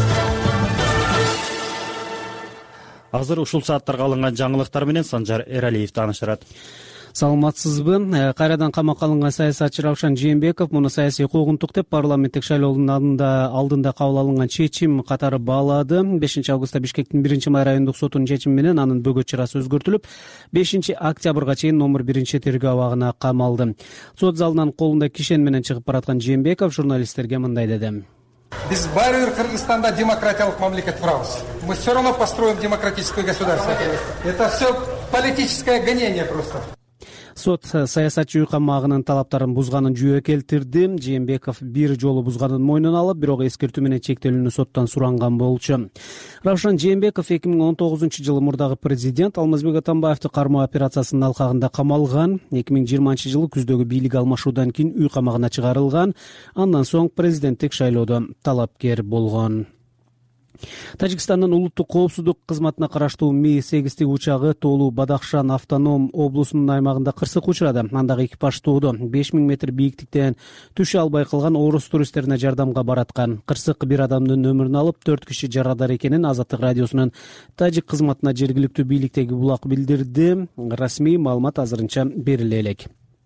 Азыр ушул сааттарга алынган жаңылыктар менен Санжар Эралиев тааныштырат. Саламатсызбы? Кайрадан камакка алынган саясатчы Равшан Жээнбеков муну саясий куугунтук деп парламенттик шайлоонун алдында кабыл алынган чечим катары баалады. 5-августта Бишкектин 1-май райондук сотунун чечими менен анын бөгөт чарасы өзгөртүлүп, 5-октябрга чейин номер 1-тергөө абагына камалды. Сот залынан колунда кишен менен чыгып бараткан Жээнбеков журналисттерге мындай деди. Биз баары бир Кыргызстанда демократиялык мамлекет курабыз. Мы все равно построим демократическое государство. Это все политическое гонение просто. Сот саясатчы үй камагынын талаптарын бузганын жүйө келтирди. Жээнбеков бир жолу бузганын мойнуна алып, бирок эскертүү менен чектелүүнү соттон суранган болчу. Равшан Жээнбеков 2019-жылы мурдагы президент Алмазбек Атамбаевди кармоо операциясынын алкагында камалган. 2020-жылы күздөгү бийлик алмашуудан кийин үй камагына чыгарылган. Андан соң президенттик шайлоодо талапкер болгон. Тажикстандын улуттук коопсуздук кызматына караштуу Ми-8 учагы Тоолу Бадахшан автоном облусунун аймагында кырсык учурады. Андагы экипаж тоодо 5000 метр бийиктиктен түшө албай калган орус туристтерине жардамга бараткан. Кырсык бир адамдын өмүрүн алып, 4 киши жарадар экенин Азаттык радиосунун тажик кызматына жергиликтүү бийликтеги булак билдирди. Расмий маалымат азырынча бериле элек.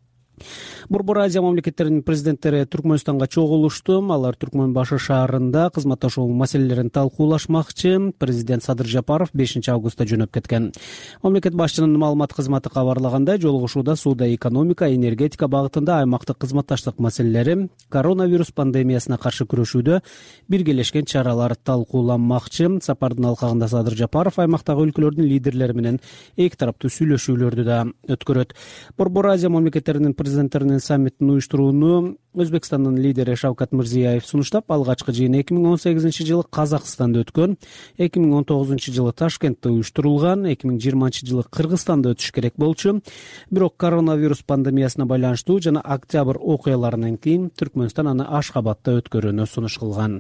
Борбор Азия мамлекеттеринин президенттери Түркмөнстанга чогулушту. Алар Түркмөнбашы шаарында кызматташуу маселелерин талкуулашмакчы. Президент Садыр Жапаров 5-августта жөнөп кеткен. Мамлекет башчынын маалымат кызматы кабарлагандай, жолугушууда сууда экономика, энергетика багытында аймактык кызматташтык маселелери, коронавирус пандемиясына каршы күрөшүүдө биргелешкен чаралар талкууланмакчы. Сапардын алкагында Садыр Жапаров аймактагы өлкөлөрдүн лидерлери менен эки тараптуу сүйлөшүүлөрдү да өткөрөт. Борбор Азия мамлекеттеринин президенттеринин саммитин уюштурууну Өзбекстандын лидери Шавкат Мирзиёев сунуштап, алгачкы жыйын 2018-жылы Казакстанда өткөн, 2019-жылы Ташкентте уюштурулган, 2020-жылы Кыргызстанда өтүш керек болчу. Бирок коронавирус пандемиясына байланыштуу жана октябрь окуяларынан кийин Түркмөнстан аны Ашхабадта өткөрүүнү сунуш кылган.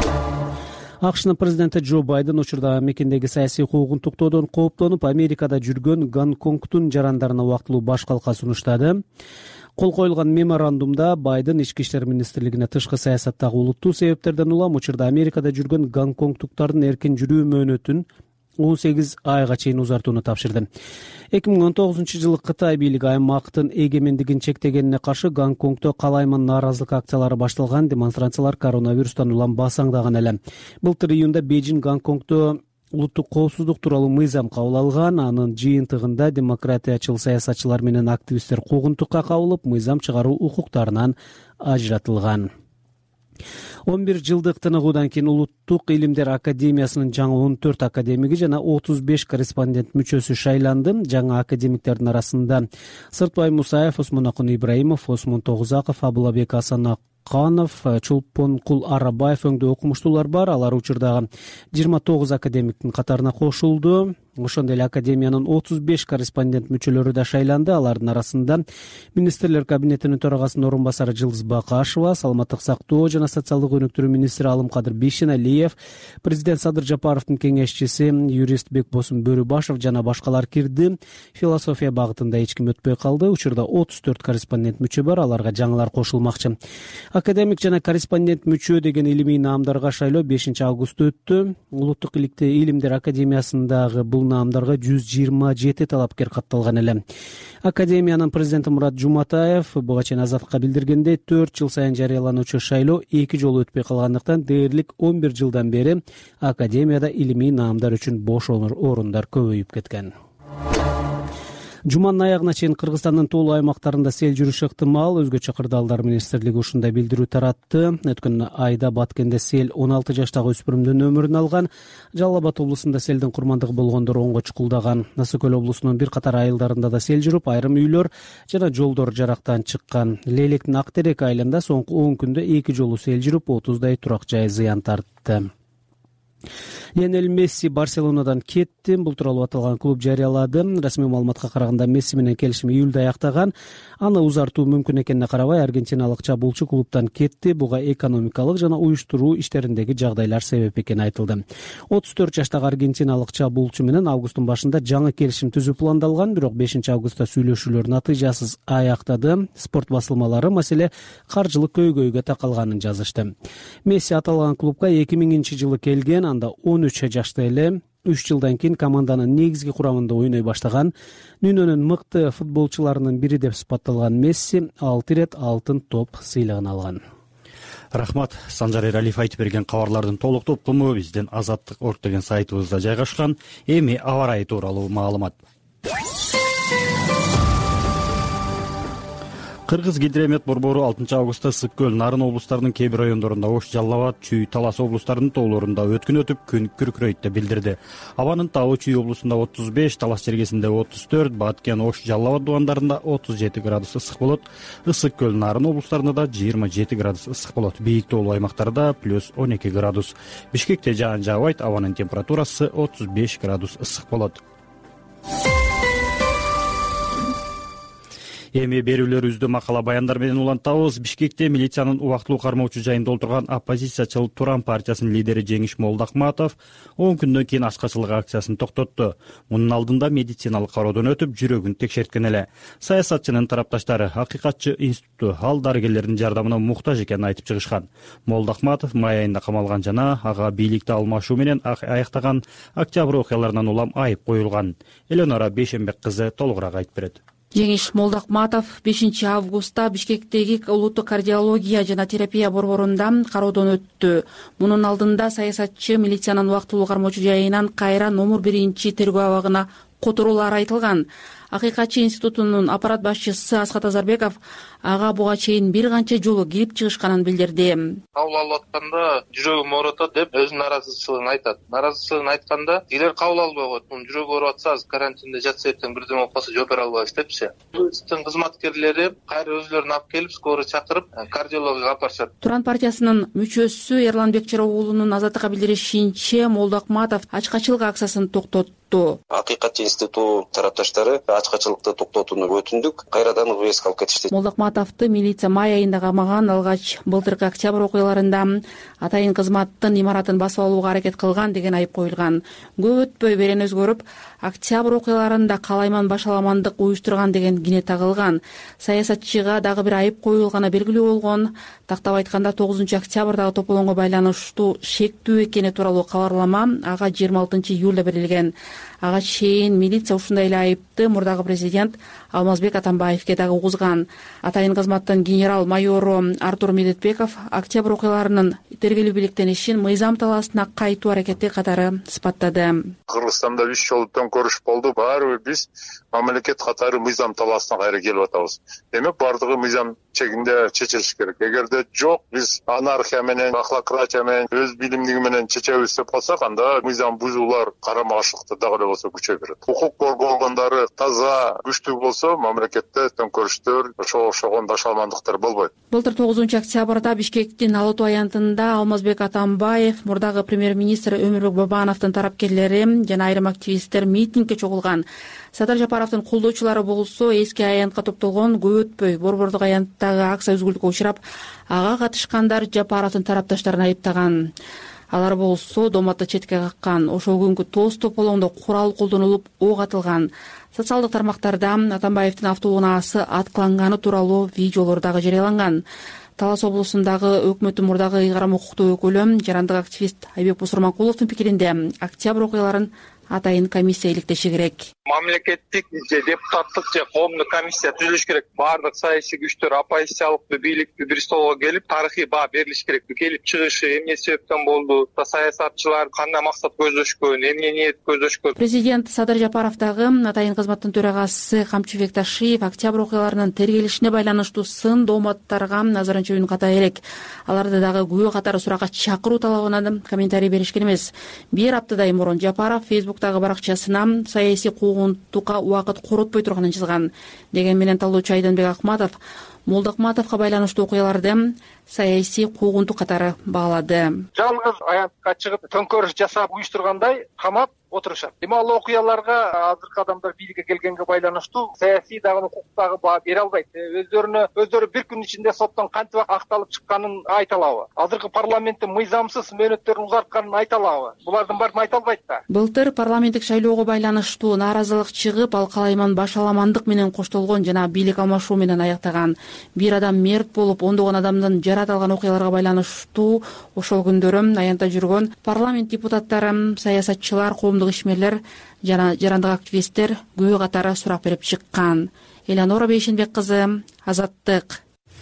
АКШнын президенти Джо Байден учурда мекендеги саясий куугунтуктоодон кооптонуп, Америкада жүргөн Гонконгтун жарандарына убактылуу баш калка сунуштады. Кол коюлган меморандумда Байден ички иштер министрлигине тышкы саясаттагы улуттуу себептерден улам учурда Америкада жүргөн гонконгтуктардын эркин жүрүү мөөнөтүн 18 айга чейин узартууну тапшырды. 2019-жылы Кытай бийлиги аймактын эгемендигин чектегенине каршы Гонконгдо калайман нааразылык акциялары башталган. Демонстрациялар коронавирустан улам басаңдаган эле. Былтыр июнда Бейжин Гонконгдо улуттук коопсуздук тууралуу мыйзам кабыл алган. Анын жыйынтыгында демократиячыл саясатчылар менен активисттер куугунтукка кабылып, мыйзам чыгаруу укуктарынан ажыратылган. 11 жылдык тыныгуудан кийин Улуттук илимдер академиясынын жаңы 14 академиги жана 35 корреспондент мүчөсү шайланды. Жаңы академиктердин арасында Сыртбай Мусаев, Осмонакун Ибраимов, Осмон Тогузаков, Абылабек Асанаканов, Чулпонкул Арабаев өңдүү окумуштуулар бар. Алар учурдагы 29 академиктин катарына кошулду. Ошондой эле академиянын 35 корреспондент мүчөлөрү да шайланды. Алардын арасында министрлер кабинетинин төрагасынын орун басары Жылдыз Бакашева, саламаттык сактоо жана социалдык өнүктүрүү министри Алымкадыр Бейшеналиев, президент Садыр Жапаровдун кеңешчиси юрист Бекбосун Бөрүбашев жана башкалар кирди. Философия багытында эч ким өтпөй калды. Учурда 34 корреспондент мүчө бар, аларга жаңылар кошулмакчы. Академик жана корреспондент мүчө деген илимий наамдарга шайлоо 5 августта өттү. Улуттук илимдер академиясындагы бул наамдарга 127 талапкер катталган эле. Академиянын президенти Мурат Жуматаев буга чейин Азаттыкка билдиргендей, 4 жыл сайын жарыялануучу шайлоо 2 жолу өтпөй калгандыктан дээрлик 11 жылдан бери академияда илимий наамдар үчүн бош орундар көбөйүп кеткен. Жуманын аягына чейин Кыргызстандын тоолуу аймактарында сел жүрүшү ыктымал. Өзгөчө Кырдаалдар министрлиги ушундай билдирүү таратты. Өткөн айда Баткенде сел 16 жаштагы өспүрүмдүн өмүрүн алган. Жалал Абад облусунда селдин курмандыгы болгондор оңго чукулдаган. Насыр Көл облусунун бир катар айылдарында да сел жүрүп, айрым үйлөр жана жолдор жарактан чыккан. Лейлектин Актерек айылында соңку 10 күндө 2 жолу сел жүрүп, 30дай турак жай зыян тартты. Лионель Месси Барселонадан кетти. Бул тууралуу аталган клуб жарыялады. Расмий маалыматка караганда Месси менен келишим июлда аяктаган. Аны узартуу мүмкүн экенине карабай, аргентиналык чабуулчу клубтан кетти. Буга экономикалык жана уюштуруу иштериндеги жагдайлар себеп экени айтылды. 34 жаштагы аргентиналык чабуулчу менен августтун башында жаңы келишим түзүү пландалган, бирок 5 августта сүйлөшүүлөр натыйжасыз аяктады. Спорт басылмалары маселе каржылык көйгөйгө такалганын жазышты. Месси аталган клубка 2000-жылы келген, анда 13 жашта эле. 3 жылдан кийин команданын негизги курамында ойной баштаган. Дүйнөнүн мыкты футболчуларынын бири деп сыпатталган Месси 6 ирет алтын топ сыйлыгын алган. Рахмат. Санжар Эралиев айтып берген кабарлардын толук топтому биздин Азаттык.org деген сайтыбызда жайгашкан. Эми аба ырайы тууралуу маалымат. Кыргыз гидромет борбору 6 августта Ысык Көл, Нарын облустарынын кээ бир райондорунда, Ош, Жалал Абад, Чүй, Талас облустарынын тоолорунда өткүн өтүп, күн күркүрөйт деп билдирди. Абанын табы Чүй облусунда 35, Талас жергесинде 34, Баткен, Ош, Жалал Абад дубандарында 37 градус ысык болот. Ысык Көл, Нарын облустарында да 27 градус ысык болот. Бийик тоолуу аймактарда плюс 12 градус. Бишкекте жаан жаабайт, абанын температурасы 35 градус ысык болот. Эми берүүлөрүбүздү макала баяндар менен улантабыз. Бишкекте милициянын убактылуу кармоочу жайында отурган оппозициячыл Туран партиясынын лидери Жеңиш Молдахматов 10 күндөн кийин ачкачылык акциясын токтотту. Мунун алдында медициналык кароодон өтүп, жүрөгүн текшерткен эле. Саясатчынын тарапташтары Акыйкатчы институту ал дарыгерлердин жардамына муктаж экенин айтып чыгышкан. Молдахматов май айында камалган жана ага бийликти алмашуу менен аяктаган октябрь окуяларынан улам айып коюлган. Эленора Бейшенбек кызы толугураак айтып берет. Жеңиш Молдахматов 5 августта Бишкектеги улуттук кардиология жана терапия борборунда кароодон өттү. Мунун алдында саясатчы милициянын убактылуу кармоочу жайынан кайра номер 1 тергөө абагына которуулар айтылган. Акыйкатчы институтунун аппарат башчысы Асхат Азарбеков ага буга чейин бир канча жолу кирип чыгышканын билдирди. Кабыл алып атканда жүрөгүм оорутат деп өзүнүн наразычылыгын айтат. Наразычылыгын айтканда силер кабыл албай коет, мунун жүрөгү ооруп атса, карантинде жатса, эртең бирдеме болуп калса жооп бере албайбыз депчи. Биздин кызматкерлери кайра өзүлөрүн алып келип, скорый чакырып, кардиологияга алып барышат. Туран партиясынын мүчөсү Эрланбек Чарабуулунун Азаттыкка билдиришинче, Молдахматов ачкачылык акциясын токтотту. Акыйкатчы институту тарапташтары ачкачылыкты токтотууну өтүндүк, кайрадан УВС алып кетишти. Молдахматовду милиция май айында камаган, алгач былтыркы октябрь окуяларында атайын кызматтын имаратын басып алууга аракет кылган деген айып коюлган. Көп өтпөй берен өзгөрүп, октябрь окуяларында калайман башаламандык уюштурган деген кине тагылган. Саясатчыга дагы бир айып коюлганы белгилүү болгон. Тактап айтканда 9 октябрдагы тополоңго байланыштуу шектүү экени тууралуу кабарлама ага 26 июлда берилген. Ага чейин милиция ушундай эле айыпты мурдагы президент Алмазбек Атамбаевге дагы угузган. Атайын кызматтын генерал майору Артур Медетбеков октябрь окуяларынын тергелүү бийликтенишин мыйзам талаасына кайтуу аракети катары сыпаттады. Кыргызстанда 3 жолу төңкөрүш болду. Баары биз мамлекет катары мыйзам талаасына кайра келип атабыз. Демек бардыгы мыйзам чегинде чечилиш керек. Эгерде жок, биз анархия менен, ахлакратия менен, өз билимдиги менен чечебиз деп калсак, анда мыйзам бузуулар, карама каршылыкта дагы эле болсо күчөйө берет. Укук коргоо органдары таза, күчтүү болсо, мамлекетте төңкөрүштөр, ошого окшогон дашалмандыктар болбойт. Былтыр 9-октябрда Бишкектин Ала-Тоо аянтында Алмазбек Атамбаев, мурдагы премьер-министр Өмүрбек Бабановдун тарапкерлери жана айрым активисттер митингге чогулган. Садыр Жапаровдун колдоочулары болсо эски аянтка топтолгон, көп өтпөй борбордук аянттагы акция үзгүлтүккө учурап, ага катышкандар Жапаровдун тарапташтарын айыптаган. Алар болсо дооматты четке каккан. Ошол күнкү тоз тополоңдо курал колдонулуп, ок атылган. Социалдык тармактарда Атамбаевдин автоунаасы аткыланганы тууралуу видеолор дагы жарыяланган. Талас облусундагы өкмөттүн мурдагы ыйгарым укуктуу өкүлү, жарандык активист Айбек Бусурманкуловдун пикиринде, октябрь окуяларын атайын комиссия иликтеши керек. Мамлекеттик же депутаттык же коомдук комиссия түзүлүш керек. Баардык саясий күчтөр оппозициялык бийликти бир столго келип, тарыхый баа берилиш керек. Келип чыгышы эмне себептен болду, саясатчылар кандай максат көздөшкөн, эмне ниет көздөшкөн. Президент Садыр Жапаров дагы атайын кызматтын төрагасы Камчыбек Ташиев октябрь окуяларынын тергелишине байланыштуу сын дооматтарга назарын чөбүн ката элек. Аларды дагы күбө катары суракка чакыруу талабына комментарий беришкен эмес. Бир аптадай мурун Жапаров Фейсбуктагы баракчасына саясий куугунтукка убакыт коротпой турганын жазган. Деген менен талоочу Айданбек Акматов Молдокматовго байланыштуу окуяларды саясий куугунтук катары баалады. Жалгыз аянтка чыгып төңкөрүш жасап уюштургандай камап отурушат. Эми ал окуяларга азыркы адамдар бийликке келгенге байланыштуу саясий дагы укук дагы баа бере албайт. Өздөрү бир күн ичинде соттон кантип акталып чыкканын айта алабы? Азыркы парламенттин мыйзамсыз мөөнөттөрүн узартканын айта алабы? Булардын баарын айта албайт да. Былтыр парламенттик шайлоого байланыштуу нааразылык чыгып, ал калайман башаламандык менен коштолгон жана бийлик алмашуу менен аяктаган. Бир адам мерт болуп, ондогон адамдын жарат алган окуяларга байланыштуу ошол күндөрү аянтта жүргөн парламент депутаттары, саясатчылар, коомдук ишмерлер жана жарандык активисттер күбө катары сурак берип чыккан. Эланора Бейшенбек кызы, Азаттык.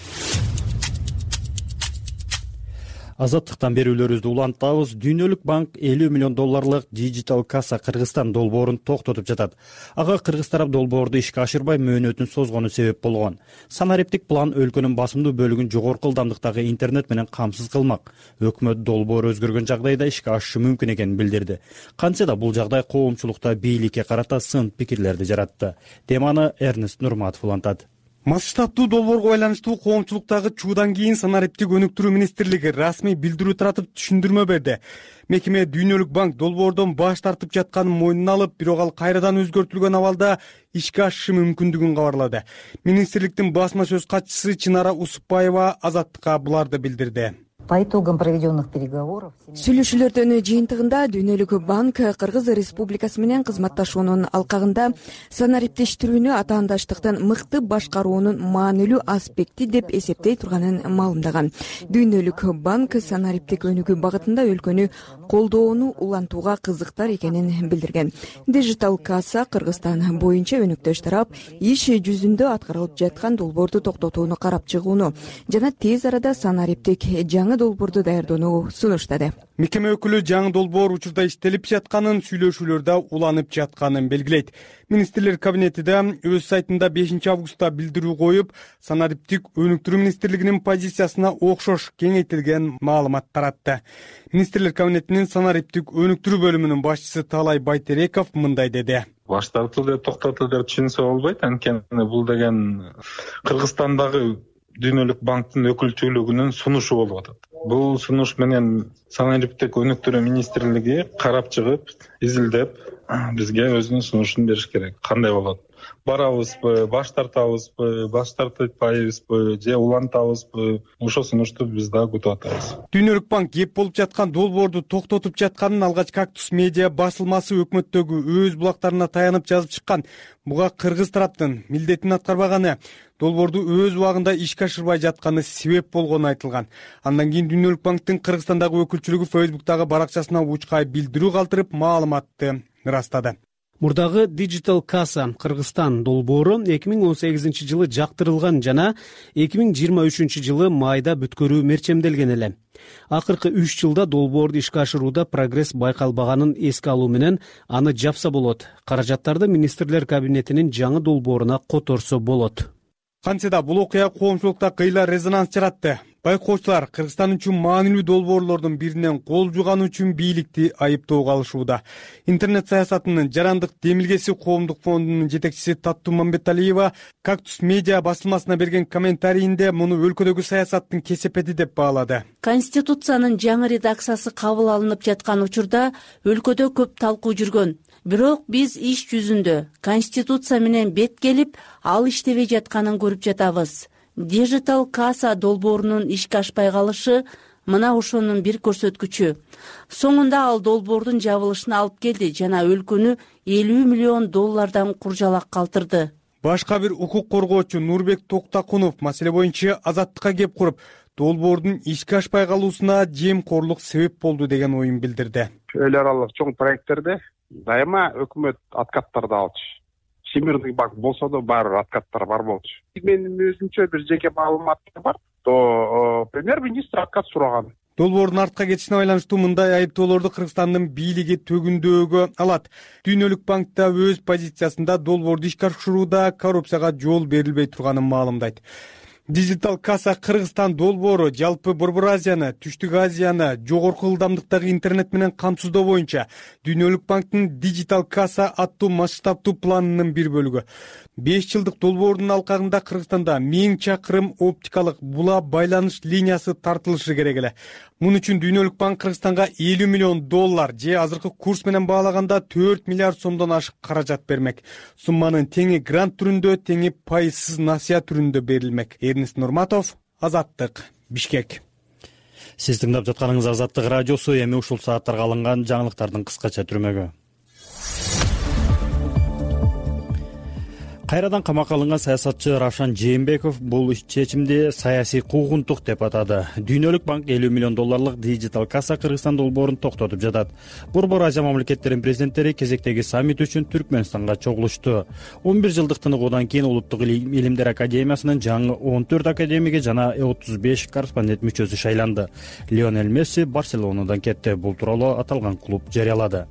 Азаттыктан берүүлөрүбүздү улантабыз. Дүйнөлүк банк $50 миллион Digital Kassa Кыргызстан долбоорун токтотуп жатат. Ага кыргыз тарап долбоорду ишке ашырбай мөөнөтүн созгону себеп болгон. Санариптик план өлкөнүн басымдуу бөлүгүн жогорку ылдамдыктагы интернет менен камсыз кылмак. Өкмөт долбоор өзгөргөн жагдайда ишке ашышы мүмкүн экенин билдирди. Кантсе да бул жагдай коомчулукта бийликке карата сын пикирлерди жаратты. Теманы Эрнест Нурматов улантат. Масштабдуу долбоорго байланыштуу коомчулуктагы чуудан кийин Санариптик өнүктүрүү министрлиги расмий билдирүү таратып түшүндүрмө берди. Мекеме Дүйнөлүк банк долбоордон баш тартып жатканын мойнуна алып, бирок ал кайрадан өзгөртүлгөн абалда ишке ашышы мүмкүндүгүн кабарлады. Министрликтин басма сөз катчысы Чынара Усупбаева Азаттыкка буларды билдирди. По итогам проведенных переговоров сүйлөшүүлөрдүн жыйынтыгында Дүйнөлүк банк Кыргыз Республикасы менен кызматташуунун алкагында санариптештирүүнү атаандаштыктын мыкты башкаруунун маанилүү аспекти деп эсептей турганын маалымдаган. Дүйнөлүк банк санариптик өнүгүү багытында өлкөнү колдоону улантууга кызыктар экенин билдирген. Digital Kassa Кыргызстан боюнча өнөктөш тарап иш жүзүндө аткарылып жаткан долбоорду токтотууну карап чыгууну жана тез арада санариптик жаңы долбоорду даярдоону сунуштады. Мекеме өкүлү жаңы долбоор учурда иштелип жатканын, сүйлөшүүлөрдө уланып жатканын белгилейт. Министрлер кабинети да өз сайтында 5 августта билдирүү коюп, Санариптик өнүктүрүү министрлигинин позициясына окшош кеңейтилген маалымат таратты. Министрлер кабинетинин Санариптик өнүктүрүү бөлүмүнүн башчысы Таалай Байтереков мындай деди. Баш тартуу деп токтотуу деп түшүнсө болбойт, анткени бул деген Кыргызстандагы Дүйнөлүк банктын өкүлчүлүгүнүн сунушу болуп атат. Бул сунуш менен Санариптик өнүктүрүү министрлиги карап чыгып, изилдеп, бизге өзүнүн сунушун бериш керек. Кандай болот? Барабызбы, баш тартабызбы, баш тартпайбызбы, же улантабызбы? Ошол сунушту биз дагы күтүп атабыз. Дүйнөлүк банк кеп болуп жаткан долбоорду токтотуп жатканын алгач Кактус медиа басылмасы өкмөттөгү өз булактарына таянып жазып чыккан. Буга кыргыз тараптын милдетин аткарбаганы, долбоорду өз убагында ишке ашырбай жатканы себеп болгону айтылган. Андан кийин Дүйнөлүк банктын Кыргызстандагы өкүлчүлүгү Фейсбуктагы баракчасына учкай билдирүү калтырып, маалыматты ырастады. Мурдагы Digital Kassa Кыргызстан долбоору 2018 жылы жактырылган жана 2023 жылы майда бүткөрүү мерчемделген эле. Акыркы 3 жылда долбоорду ишке ашырууда прогресс байкалбаганын эске алуу менен аны жапса болот. Каражаттарды министрлер кабинетинин жаңы долбооруна которсо болот. Кантсе да бул окуя коомчулукта кыйла резонанс жаратты. Байкоочулар Кыргызстан үчүн маанилүү долбоорлордун биринен кол жуганы үчүн бийликти айыптоого алышууда. Интернет саясатынын жарандык демилгеси коомдук фондунун жетекчиси Таттуу Мамбеталиева Кактус медиа басылмасына берген комментарийинде муну өлкөдөгү саясаттын кесепети деп баалады. Конституциянын жаңы редакциясы кабыл алынып жаткан учурда өлкөдө көп талкуу жүргөн. Бирок биз иш жүзүндө Конституция менен бет келип, ал иштебей жатканын көрүп жатабыз. Digital Kassa долбоорунун ишке ашпай калышы мына ошонун бир көрсөткүчү. Соңунда ал долбоордун жабылышына алып келди жана өлкөнү $50 миллион куржалак калтырды. Башка бир укук коргоочу Нурбек Токтакунов маселе боюнча Азаттыкка кеп куруп, долбоордун ишке ашпай калуусуна жемкорлук себеп болду деген оюн билдирди. Эл аралык чоң проекттерде дайыма өкмөт откаттарды алчу. Всемирный банк болсо да баары откаттар бар болчу. Менин өзүмчө бир жеке маалыматым бар. То премьер-министр откат сураган. Долбоордун артка кетишине байланыштуу мындай айыптоолорду Кыргызстандын бийлиги төгүндөөгө алат. Дүйнөлүк банк да өз позициясында долбоорду ишке ашырууда коррупцияга жол берилбей турганын маалымдайт. Digital Kassa Кыргызстан долбоору жалпы Борбор Азияны, Түштүк Азияны жогорку ылдамдыктагы интернет менен камсыздоо боюнча Дүйнөлүк банктын Digital Kassa аттуу масштабтуу планынын бир бөлүгү. 5 жылдык долбоордун алкагында Кыргызстанда 1000 чакырым оптикалык була байланыш линиясы тартылышы керек эле. Мун үчүн Дүйнөлүк банк Кыргызстанга $50 миллион же азыркы курс менен баалаганда 4 миллиард сомдон ашык каражат бермек. Сумманын теңи грант түрүндө, теңи пайызсыз насыя түрүндө берилмек. Эрнест Нурматов, Азаттык, Бишкек. Сиз тыңдап жатканыңыз Азаттык радиосу, эми ушул сааттарга алынган жаңылыктардын кыскача түрмөгү. Кайрадан камакка алынган саясатчы Равшан Жээнбеков бул чечимди саясий куугунтук деп атады. Дүйнөлүк банк $50 миллион Digital Kassa Кыргызстан долбоорун токтотуп жатат. Борбор Азия мамлекеттеринин президенттери кезектеги саммит үчүн Түркмөнстанга чогулушту. 11 жылдык тыныгуудан кийин Улуттук илимдер академиясынын жаңы 14 академиги жана 35 корреспондент мүчөсү шайланды. Лионель Месси Барселонадан кетти. Бул тууралуу аталган клуб жарыялады.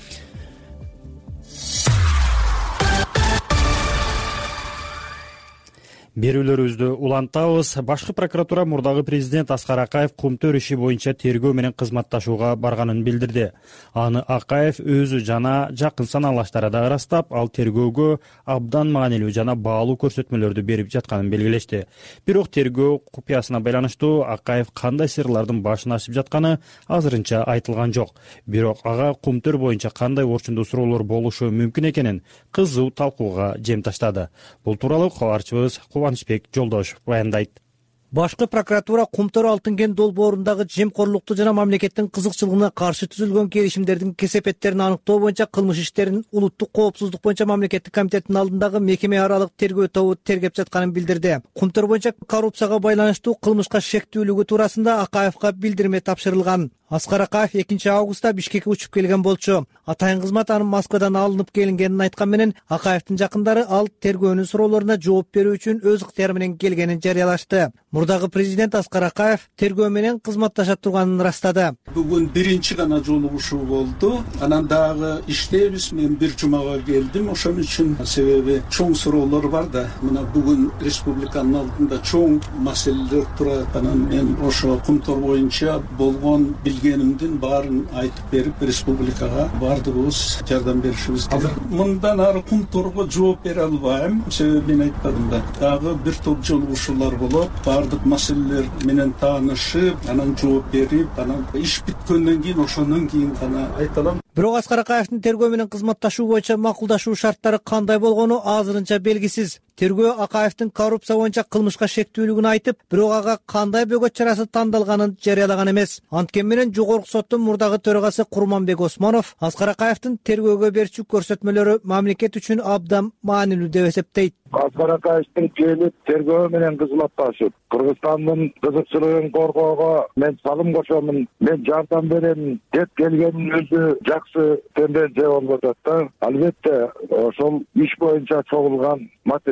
Берүүлөрүбүздү улантабыз. Башкы прокуратура мурдагы президент Аскар Акаев Кумтөр иши боюнча тергөө менен кызматташууга барганын билдирди. Аны Акаев өзү жана жакын санаалаштары да ырастап, ал тергөөгө абдан маанилүү жана баалуу көрсөтмөлөрдү берип жатканын белгилешти. Бирок тергөө купуясына байланыштуу Акаев кандай сырлардын башын ачып жатканы азырынча айтылган жок. Бирок ага Кумтөр боюнча кандай орчундуу суроолор болушу мүмкүн экенин кызуу талкууга жем таштады. Бул тууралуу кабарчыбыз Кубанычбек Жолдошев баяндайт. Башкы прокуратура Кумтөр алтын кен долбоорундагы жемкорлукту жана мамлекеттин кызыкчылыгына каршы түзүлгөн келишимдердин кесепеттерин аныктоо боюнча кылмыш иштерин улуттук коопсуздук боюнча мамлекеттик комитеттин алдындагы мекеме аралык тергөө тобу тергеп жатканын билдирди. Кумтөр боюнча коррупцияга байланыштуу кылмышка шектүүлүгү туурасында Акаевга билдирме тапшырылган. Аскар Акаев 2 августта Бишкекке учуп келген болчу. Атайын кызмат анын Москвадан алынып келингенин айткан менен Акаевдин жакындары ал тергөөнүн суроолоруна жооп берүү үчүн өз ыктыяры менен келгенин жарыялашты. Мурдагы президент Аскар Акаев тергөө менен кызматташа турганын ырастады. Бүгүн биринчи гана жолугушуу болду. Анан дагы иштейбиз. Мен бир жумага келдим. Ошон үчүн себеби чоң суроолор бар да. Мына бүгүн республиканын алдында чоң маселелер турат. Анан мен ошо Кумтөр боюнча болгон билгенимдин баарын айтып берип, республикага бардыгыбыз жардам беришибиз керек. Мындан ары Кумтөргө жооп бере албайм. Себеби мен айтпадым да. Дагы бир топ жолугушуулар болот. Бардык маселелер менен таанышып, анан жооп берип, анан иш бүткөндөн кийин ошондон кийин гана айта алам. Бирок Аскар Акаевдин тергөө менен кызматташуу боюнча макулдашуу шарттары кандай болгону азырынча белгисиз. Тергөө Акаевдин коррупция боюнча кылмышка шектүүлүгүн айтып, бирок ага кандай бөгөт чарасы тандалганын жарыялаган эмес. Анткени менен жогорку соттун мурдагы төрагасы Курманбек Осмонов Аскар Акаевдин тергөөгө берчү көрсөтмөлөрү мамлекет үчүн абдан маанилүү деп эсептейт. Аскар Акаевдин келип тергөө менен кызматташып, Кыргызстандын кызыкчылыгын коргоого мен салым кошомун, мен жардам берем деп келгенин өзү жакшы тенденция болуп атат да. Албетте ошол иш боюнча чогулган материал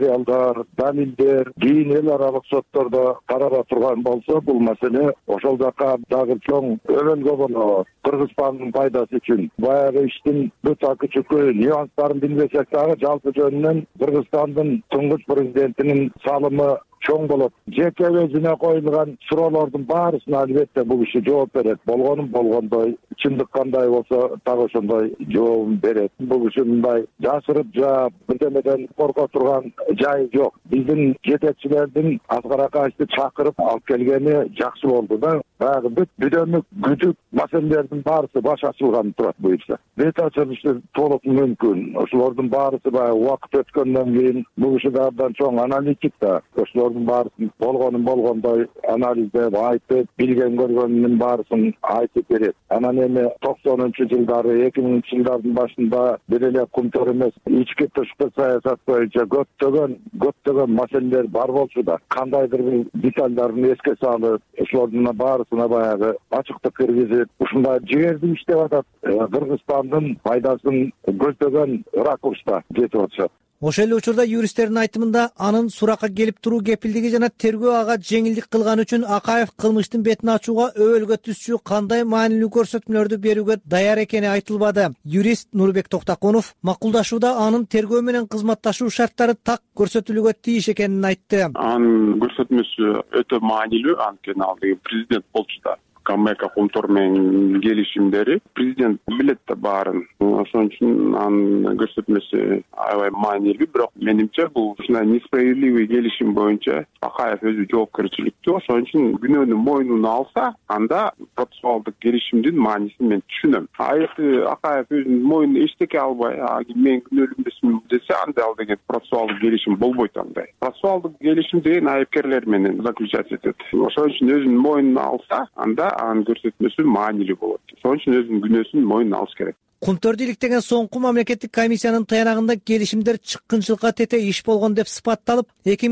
материалдар, далилдер кийин эл аралык соттордо карала турган болсо, бул маселе ошол жака дагы чоң өбөлгө болот. Кыргызстандын пайдасы үчүн баягы иштин бүт акы-чүкү нюанстарын билбесек дагы жалпы жөнүнөн Кыргызстандын туңгуч президентинин салымы чоң болот. Жеке өзүнө коюлган суроолордун баарысына албетте бул киши жооп берет. Болгонун болгондой, чындык кандай болсо так ошондой жообун берет. Бул киши мындай жасырып жаап, бирдемеден корко турган жайы жок. Биздин жетекчилердин Аскар Акаевди чакырып алып келгени жакшы болду да. Баягы бүт бүдөмүк, күдүк маселелердин баарысы баш ачылган турат буюрса. Бет ачылышы толук мүмкүн. Ошолордун баарысы баягы убакыт өткөндөн кийин бул киши да абдан чоң аналитик да. Ошолордун баарысын болгонун болгондой анализдеп, айтып, билген көргөнүнүн баарысын айтып берет. Анан эми 90-жылдары, 2000-жылдардын башында бир эле Кумтөр эмес, ички тышкы саясат боюнча көптөгөн маселелер бар болчу да. Кандайдыр бир детальдарын эске салып, ошолордун баарысына баягы ачыктык киргизип, ушундай жигердүү иштеп атат. Кыргызстандын пайдасын көздөгөн ракурста жетип атышат. Ошол эле учурда юристтердин айтымында анын суракка келип туруу кепилдиги жана тергөө ага жеңилдик кылганы үчүн Акаев кылмыштын бетин ачууга өбөлгө түзчү кандай маанилүү көрсөтмөлөрдү берүүгө даяр экени айтылбады. Юрист Нурбек Токтакунов макулдашууда анын тергөө менен кызматташуу шарттары так көрсөтүлүүгө тийиш экенин айтты. Анын көрсөтмөсү өтө маанилүү, анткени ал деген президент болчу да. Камека Кумтор менен келишимдери президент билет да баарын. Ошон үчүн анын көрсөтмөсү аябай маанилүү, бирок менимче бул ушундай несправедливый келишим боюнча Акаев өзү жоопкерчиликтүү. Ошон үчүн күнөөнү мойнуна алса, анда процессуалдык келишимдин маанисин мен түшүнөм. Эгерде Акаев өзүнүн мойнуна эчтеке албай, мен күнөөлүүмүн десе, анда ал деген процессуалдык келишим болбойт андай. Процессуалдык келишим деген айыпкерлер менен заключать этет. Ошон үчүн өзүнүн мойнуна алса, анда анын көрсөтмөсү маанилүү болот. Ошон үчүн өзүнүн күнөөсүн мойнуна алыш керек. Кумтөрдү иликтеген соңку мамлекеттик комиссиянын таянагында келишимдер чыккынчылыкка тете иш болгон деп сыпатталып,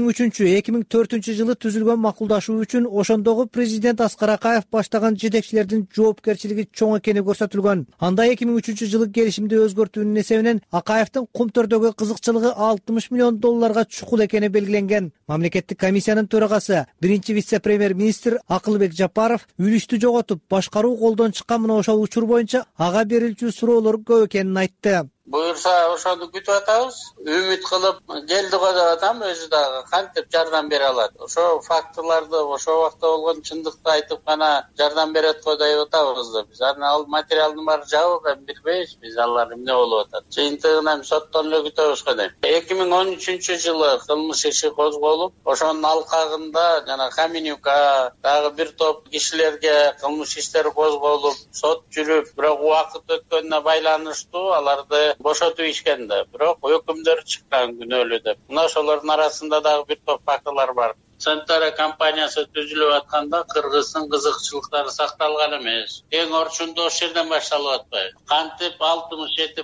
2003-2004 жылы түзүлгөн макулдашуу үчүн ошондогу президент Аскар Акаев баштаган жетекчилердин жоопкерчилиги чоң экени көрсөтүлгөн. Анда 2003 жылы келишимди өзгөртүүнүн эсебинен Акаевдин Кумтөрдөгү кызыкчылыгы $60 миллион чукул экени белгиленген. Мамлекеттик комиссиянын төрагасы, биринчи вице-премьер-министр Акылбек Жапаров үлүштү жоготуп, башкаруу колдон чыккан мына ошол учур боюнча ага берилчү суроолор көп экенин айтты. Буюрса ошону күтүп атабыз. Үмүт кылып келдик деп атам, өзү дагы кантип жардам бере алат. Ошо фактыларды, ошо убакта болгон чындыкты айтып гана жардам берет го деп атабыз да. Биз ал материалдын баары жабык, билбейбиз биз алар эмне болуп атат. Чыйынтыгын эми соттон эле күтөбүз го дейм. 2013 жылы кылмыш иши козголуп, ошонун алкагында жана Каменюка дагы бир топ кишилерге кылмыш иштери козголуп, сот жүрүп, бирок убакыт өткөнүнө байланыштуу аларды бошотуп ишкен да, бирок өкүмдөр чыккан күнөөлүү деп. Мына ошолордун арасында дагы бир топ фактылар бар. Центара компаниясы түзүлүп атканда кыргыздын кызыкчылыктары сакталган эмес. Эң орчунду ошол жерден башталып атпайбы? Кантип 67%,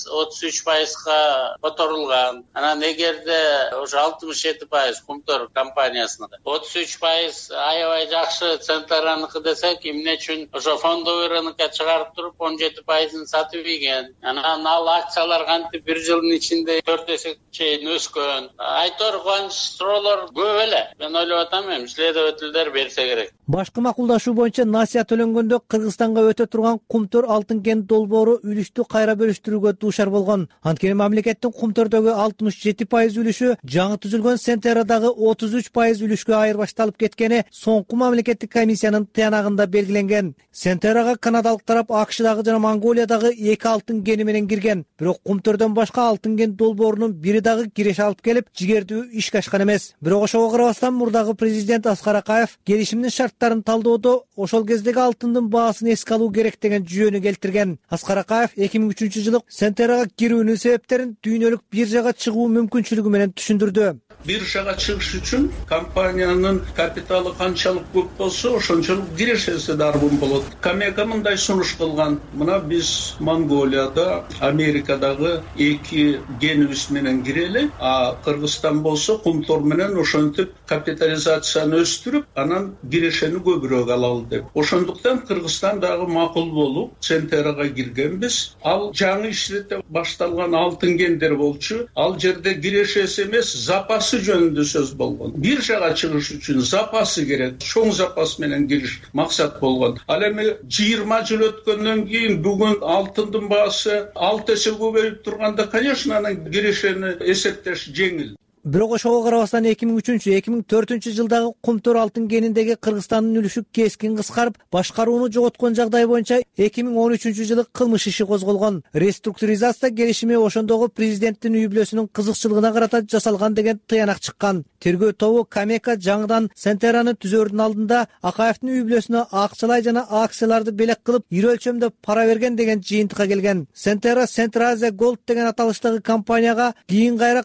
33%га которулган. Анан эгерде ошо 67% Кумтөр компаниясыныкы, 33% аябай жакшы Центараныкы десек, эмне үчүн ошо фондовый рынокко чыгарып туруп 17%-ын сатып ийген. Анан ал акциялар кантип бир жылдын ичинде 4 эсе чейин өскөн. Айтор кубанч суроолор көп эле. Мен ойлоп атам, эми следовательдер берсе керек. Башкы макулдашуу боюнча насыя төлөнгөндө Кыргызстанга өтө турган Кумтөр алтын кен долбоору үлүштү кайра бөлүштүрүүгө дуушар болгон. Анткени мамлекеттин Кумтөрдөгү 67% үлүшү жаңы түзүлгөн Сентерадагы 33% үлүшкө айырбашталып кеткени соңку мамлекеттик комиссиянын таянагында белгиленген. Сентерага канадалык тарап АКШдагы жана Монголиядагы 2 алтын кени менен кирген. Бирок Кумтөрдөн башка алтын кен долбоорунун бири дагы киреше алып келип, жигердүү ишке ашкан эмес. Бирок ошого карабастан мурдагы президент Аскар Акаев келишимдин шарттарын талдоодо ошол кездеги алтындын баасын эске алуу керек деген жүйөнү келтирген. Аскар Акаев 2003 жылы Сентерага кирүүнүн себептерин дүйнөлүк биржага чыгуу мүмкүнчүлүгү менен түшүндүрдү. Биржага чыгыш үчүн компаниянын капиталы канчалык көп болсо, ошончолук кирешеси дарбын болот. Камека мындай сунуш кылган. Мына биз Монголияда, Америкадагы 2 генибиз менен кирели, а Кыргызстан болсо Кумтор менен ошентип капитализацияны өстүрүп, анан кирешени көбүрөөк алалы деп. Ошондуктан Кыргызстан дагы макул болуп Центерага киргенбиз. Ал жаңы иштете башталган алтын кендер болчу. Ал жерде кирешеси эмес, запасы жөнүндө сөз болгон. Биржага чыгыш үчүн запасы керек. Чоң запас менен кириш максат болгон. Ал эми 20 жыл өткөндөн кийин бүгүн алтындын баасы 6 эсе көбөйүп турганда, конечно, анын кирешени эсептеш жеңил. Бирок ошого карабастан 2003-2004 жылдагы Кумтөр алтын кениндеги Кыргызстандын үлүшү кескин кыскарып, башкарууну жоготкон жагдай боюнча 2013 жылы кылмыш иши козголгон. Реструктуризация келишими ошондогу президенттин үй бүлөсүнүн кызыкчылыгына карата жасалган деген тыянак чыккан. Тергөө тобу Камека жаңыдан Центераны түзөрдүн алдында Акаевдин үй бүлөсүнө акчалай жана акцияларды белек кылып, ири өлчөмдө пара берген деген жыйынтыкка келген. Центера Централиза Голд деген аталыштагы компанияга кийин кайра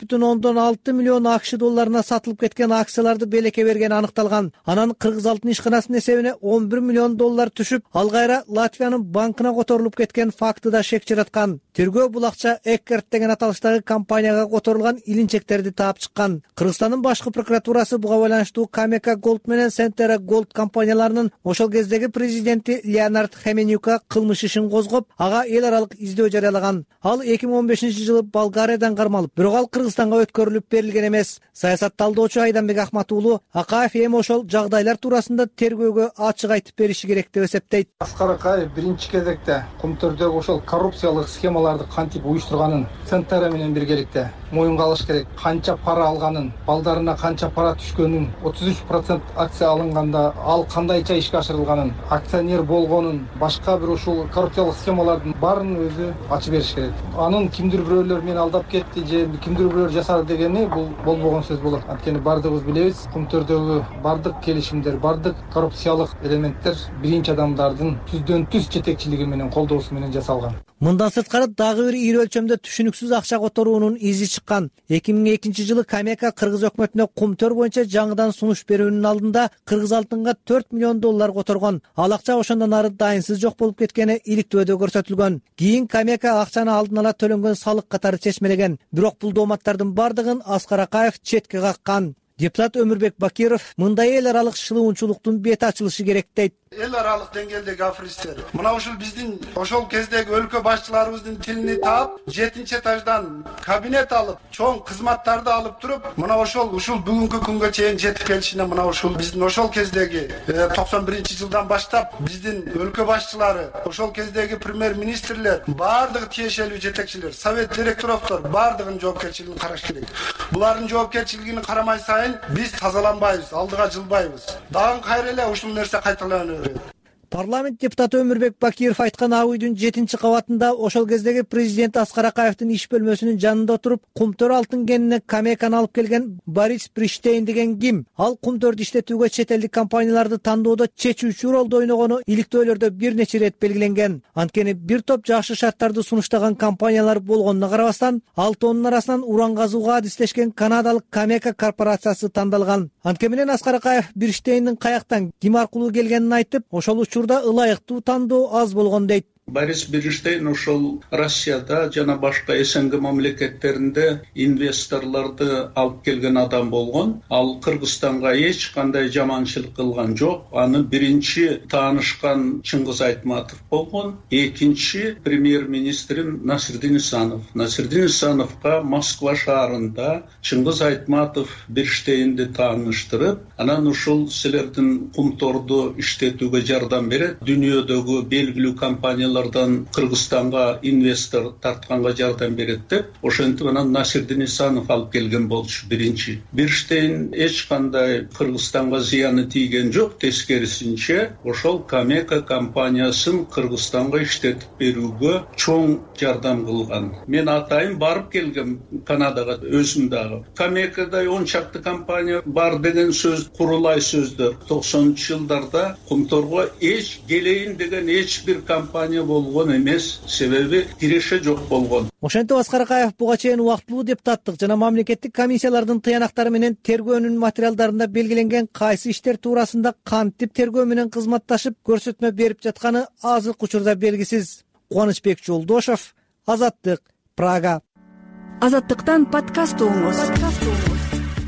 44,6 миллион акш долларына сатылып кеткен акцияларды белекке берген аныкталган. Анан Кыргыз алтын ишканасынын эсебине 11 миллион доллар түшүп, ал кайра Латвиянын банкына которулуп кеткен факты да шек жараткан. Тергөө бул акча Эккерт деген аталыштагы компанияга которулган илинчектерди таап чыккан. Кыргызстандын башкы прокуратурасы буга байланыштуу Камека Голд менен Центера Голд компанияларынын ошол кездеги президенти Леонард Хеменюка кылмыш ишин козгоп, ага эл аралык издөө жарыялаган. Ал 2015 жылы Болгариядан кармалып, бирок ал Кыргызстанга өткөрүлүп берилген эмес. Саясат талдоочу Айданбек Ахмат уулу Акаев эми ошол жагдайлар туурасында тергөөгө ачык айтып бериши керек деп эсептейт. Аскар Акаев биринчи кезекте Кумтөрдөгү ошол коррупциялык схемаларды кантип уюштурганын Центера менен биргеликте моюнга алыш керек. Канча пара алганын, балдарына канча пара түшкөнүн, 33% акция алынганда ал кандайча ишке ашырылганын, акционер болгонун, башка бир ушул коррупциялык схемалардын баарын өзү ачып бериш керек. Анын кимдир бирөөлөр мени алдап кетти же кимдир бирөөлөр жасады дегени бул болбогон сөз болот. Анткени бардыгыбыз билебиз, Кумтөрдөгү бардык келишимдер, бардык коррупциялык элементтер биринчи адамдардын түздөн түз жетекчилиги менен, колдоосу менен жасалган. Мындан сырткары дагы бир ири өлчөмдө түшүнүксүз акча которуунун изи чыккан. 2002 жылы Камека Кыргыз өкмөтүнө Кумтөр боюнча жаңыдан сунуш берүүнүн алдында Кыргыз алтынга 4 миллион доллар которгон. Ал акча ошондон ары дайынсыз жок болуп кеткени иликтөөдө көрсөтүлгөн. Кийин Камека акчаны алдын ала төлөнгөн салык катары чечмелеген. Бирок бул дооматтардын бардыгын Аскар Акаев четке каккан. Депутат Өмүрбек Бакиров мындай эл аралык шылуунчулуктун бети ачылышы керек дейт. Эл аралык деңгээлдеги аферисттер мына ушул биздин ошол кездеги өлкө башчыларыбыздын тилини таап, 7-этаждан кабинет алып, чоң кызматтарды алып туруп, мына ушул бүгүнкү күнгө чейин жетип келишине мына ушул биздин ошол кездеги 91-жылдан баштап биздин өлкө башчылары, ошол кездеги премьер-министрлер, бардыгы тиешелүү жетекчилер, совет директорлор бардыгынын жоопкерчилигин караш керек. Булардын жоопкерчилигин карамай сайын биз тазаланбайбыз, алдыга жылбайбыз. Дагы кайра эле ушул нерсе кайталана берет. Парламент депутаты Өмүрбек Бакиров айткан ак үйдүн 7-кабатында ошол кездеги президент Аскар Акаевдин иш бөлмөсүнүн жанында отуруп, Кумтөр алтын кенине Камеканы алып келген Борис Бриштейн деген ким? Ал Кумтөрдү иштетүүгө чет элдик компанияларды тандоодо чечүүчү ролду ойногону иликтөөлөрдө бир нече ирет белгиленген. Анткени бир топ жакшы шарттарды сунуштаган компаниялар болгонуна карабастан, алтоонун арасынан уран казууга адистешкен канадалык Камека корпорациясы тандалган. Анткени менен Аскар Акаев Бриштейндин каяктан, ким аркылуу келгенин айтып, ошол учурда ылайыктуу тандоо аз болгон дейт. Борис Бриштейн ошол Россияда жана башка СНГ мамлекеттеринде инвесторлорду алып келген адам болгон. Ал Кыргызстанга эч кандай жаманчылык кылган жок. Аны биринчи таанышкан Чыңгыз Айтматов болгон. Экинчи премьер-министрим Насирдин Исанов. Насирдин Исановго Москва шаарында Чыңгыз Айтматов Бриштейнди тааныштырып, анан ушул силердин Кумторду иштетүүгө жардам берет, дүйнөдөгү белгилүү компаниялар Кыргызстанга инвестор тартканга жардам берет деп, ошентип анан Насирдин Исанов алып келген болчу биринчи. Бирштейн эч кандай Кыргызстанга зыяны тийген жок, тескерисинче ошол Камека компаниясын Кыргызстанга иштетип берүүгө чоң жардам кылган. Мен атайын барып келгем Канадага өзүм дагы. Камекада 10 чакты компания бар деген сөз курулай сөздөр. 90-жылдарда Кумторго эч келейин деген эч бир компания болгон эмес, себеби киреше жок болгон. Ошентип Аскар Акаев буга чейин убактылуу депутаттык жана мамлекеттик комиссиялардын тыянактары менен тергөөнүн материалдарында белгиленген кайсы иштер туурасында кантип тергөө менен кызматташып көрсөтмө берип жатканы азыркы учурда белгисиз. Кубанычбек Жолдошов, Азаттык, Прага. Азаттыктан подкаст угуңуз.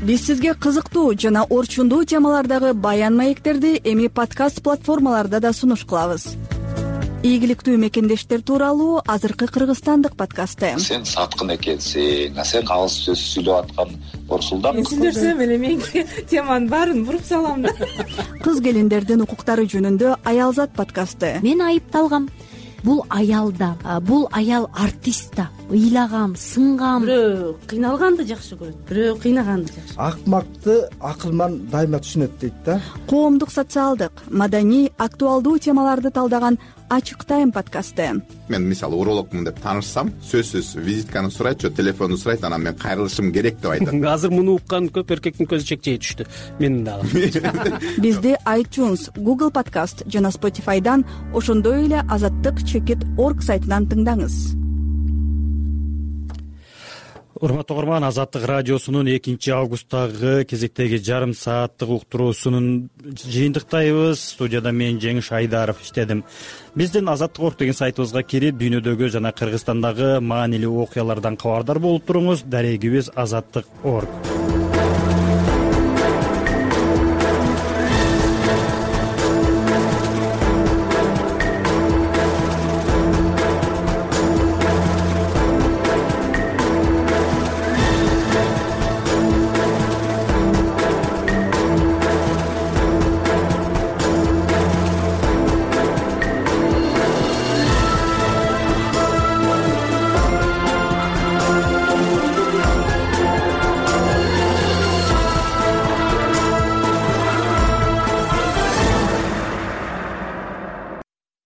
биз сизге кызыктуу жана орчундуу темалардагы баян маектерди эми подкаст платформаларда да сунуш кылабыз. Ийгиликтүү мекендештер тууралуу азыркы кыргызстандык подкасты. Сен саткын экенсиң, сен калыс сөз сүйлөп аткан Орсулдан. Мен сүйлөсөм эле менин теманын баарын буруп салам да. Кыз келиндердин укуктары жөнүндө Аялзат подкасты. Мен айыпталгам. Бул аял да, бул аял артист да. Ыйлагам, сынгам. Бирөө кыйналганды жакшы көрөт, бирөө кыйнаганды жакшы. Акмакты акылман дайыма түшүнөт дейт да. Коомдук, социалдык, маданий, актуалдуу темаларды талдаган Ачык тайм подкасты. Мен мисалы урологмун деп таанышсам, сөзсүз визитканы сурайт, же телефонду сурайт, анан мен кайрылышым керек деп айтат. Азыр муну уккан көп эркектин көзү чекчей түштү. Менин дагы. Бизди iTunes, Google Podcast жана Spotify'дан, ошондой эле azattik.org сайтынан тыңдаңыз. Урматтуу угарман, Азаттык радиосунун 2 августтагы кезектеги жарым сааттык уктуруусунун жыйынтыктайбыз. Студияда мен Жеңиш Айдаров иштедим. Биздин Азаттык.org деген сайтыбызга кирип, дүйнөдөгү жана Кыргызстандагы маанилүү окуялардан кабардар болуп туруңуз. Дарегибиз Азаттык.org.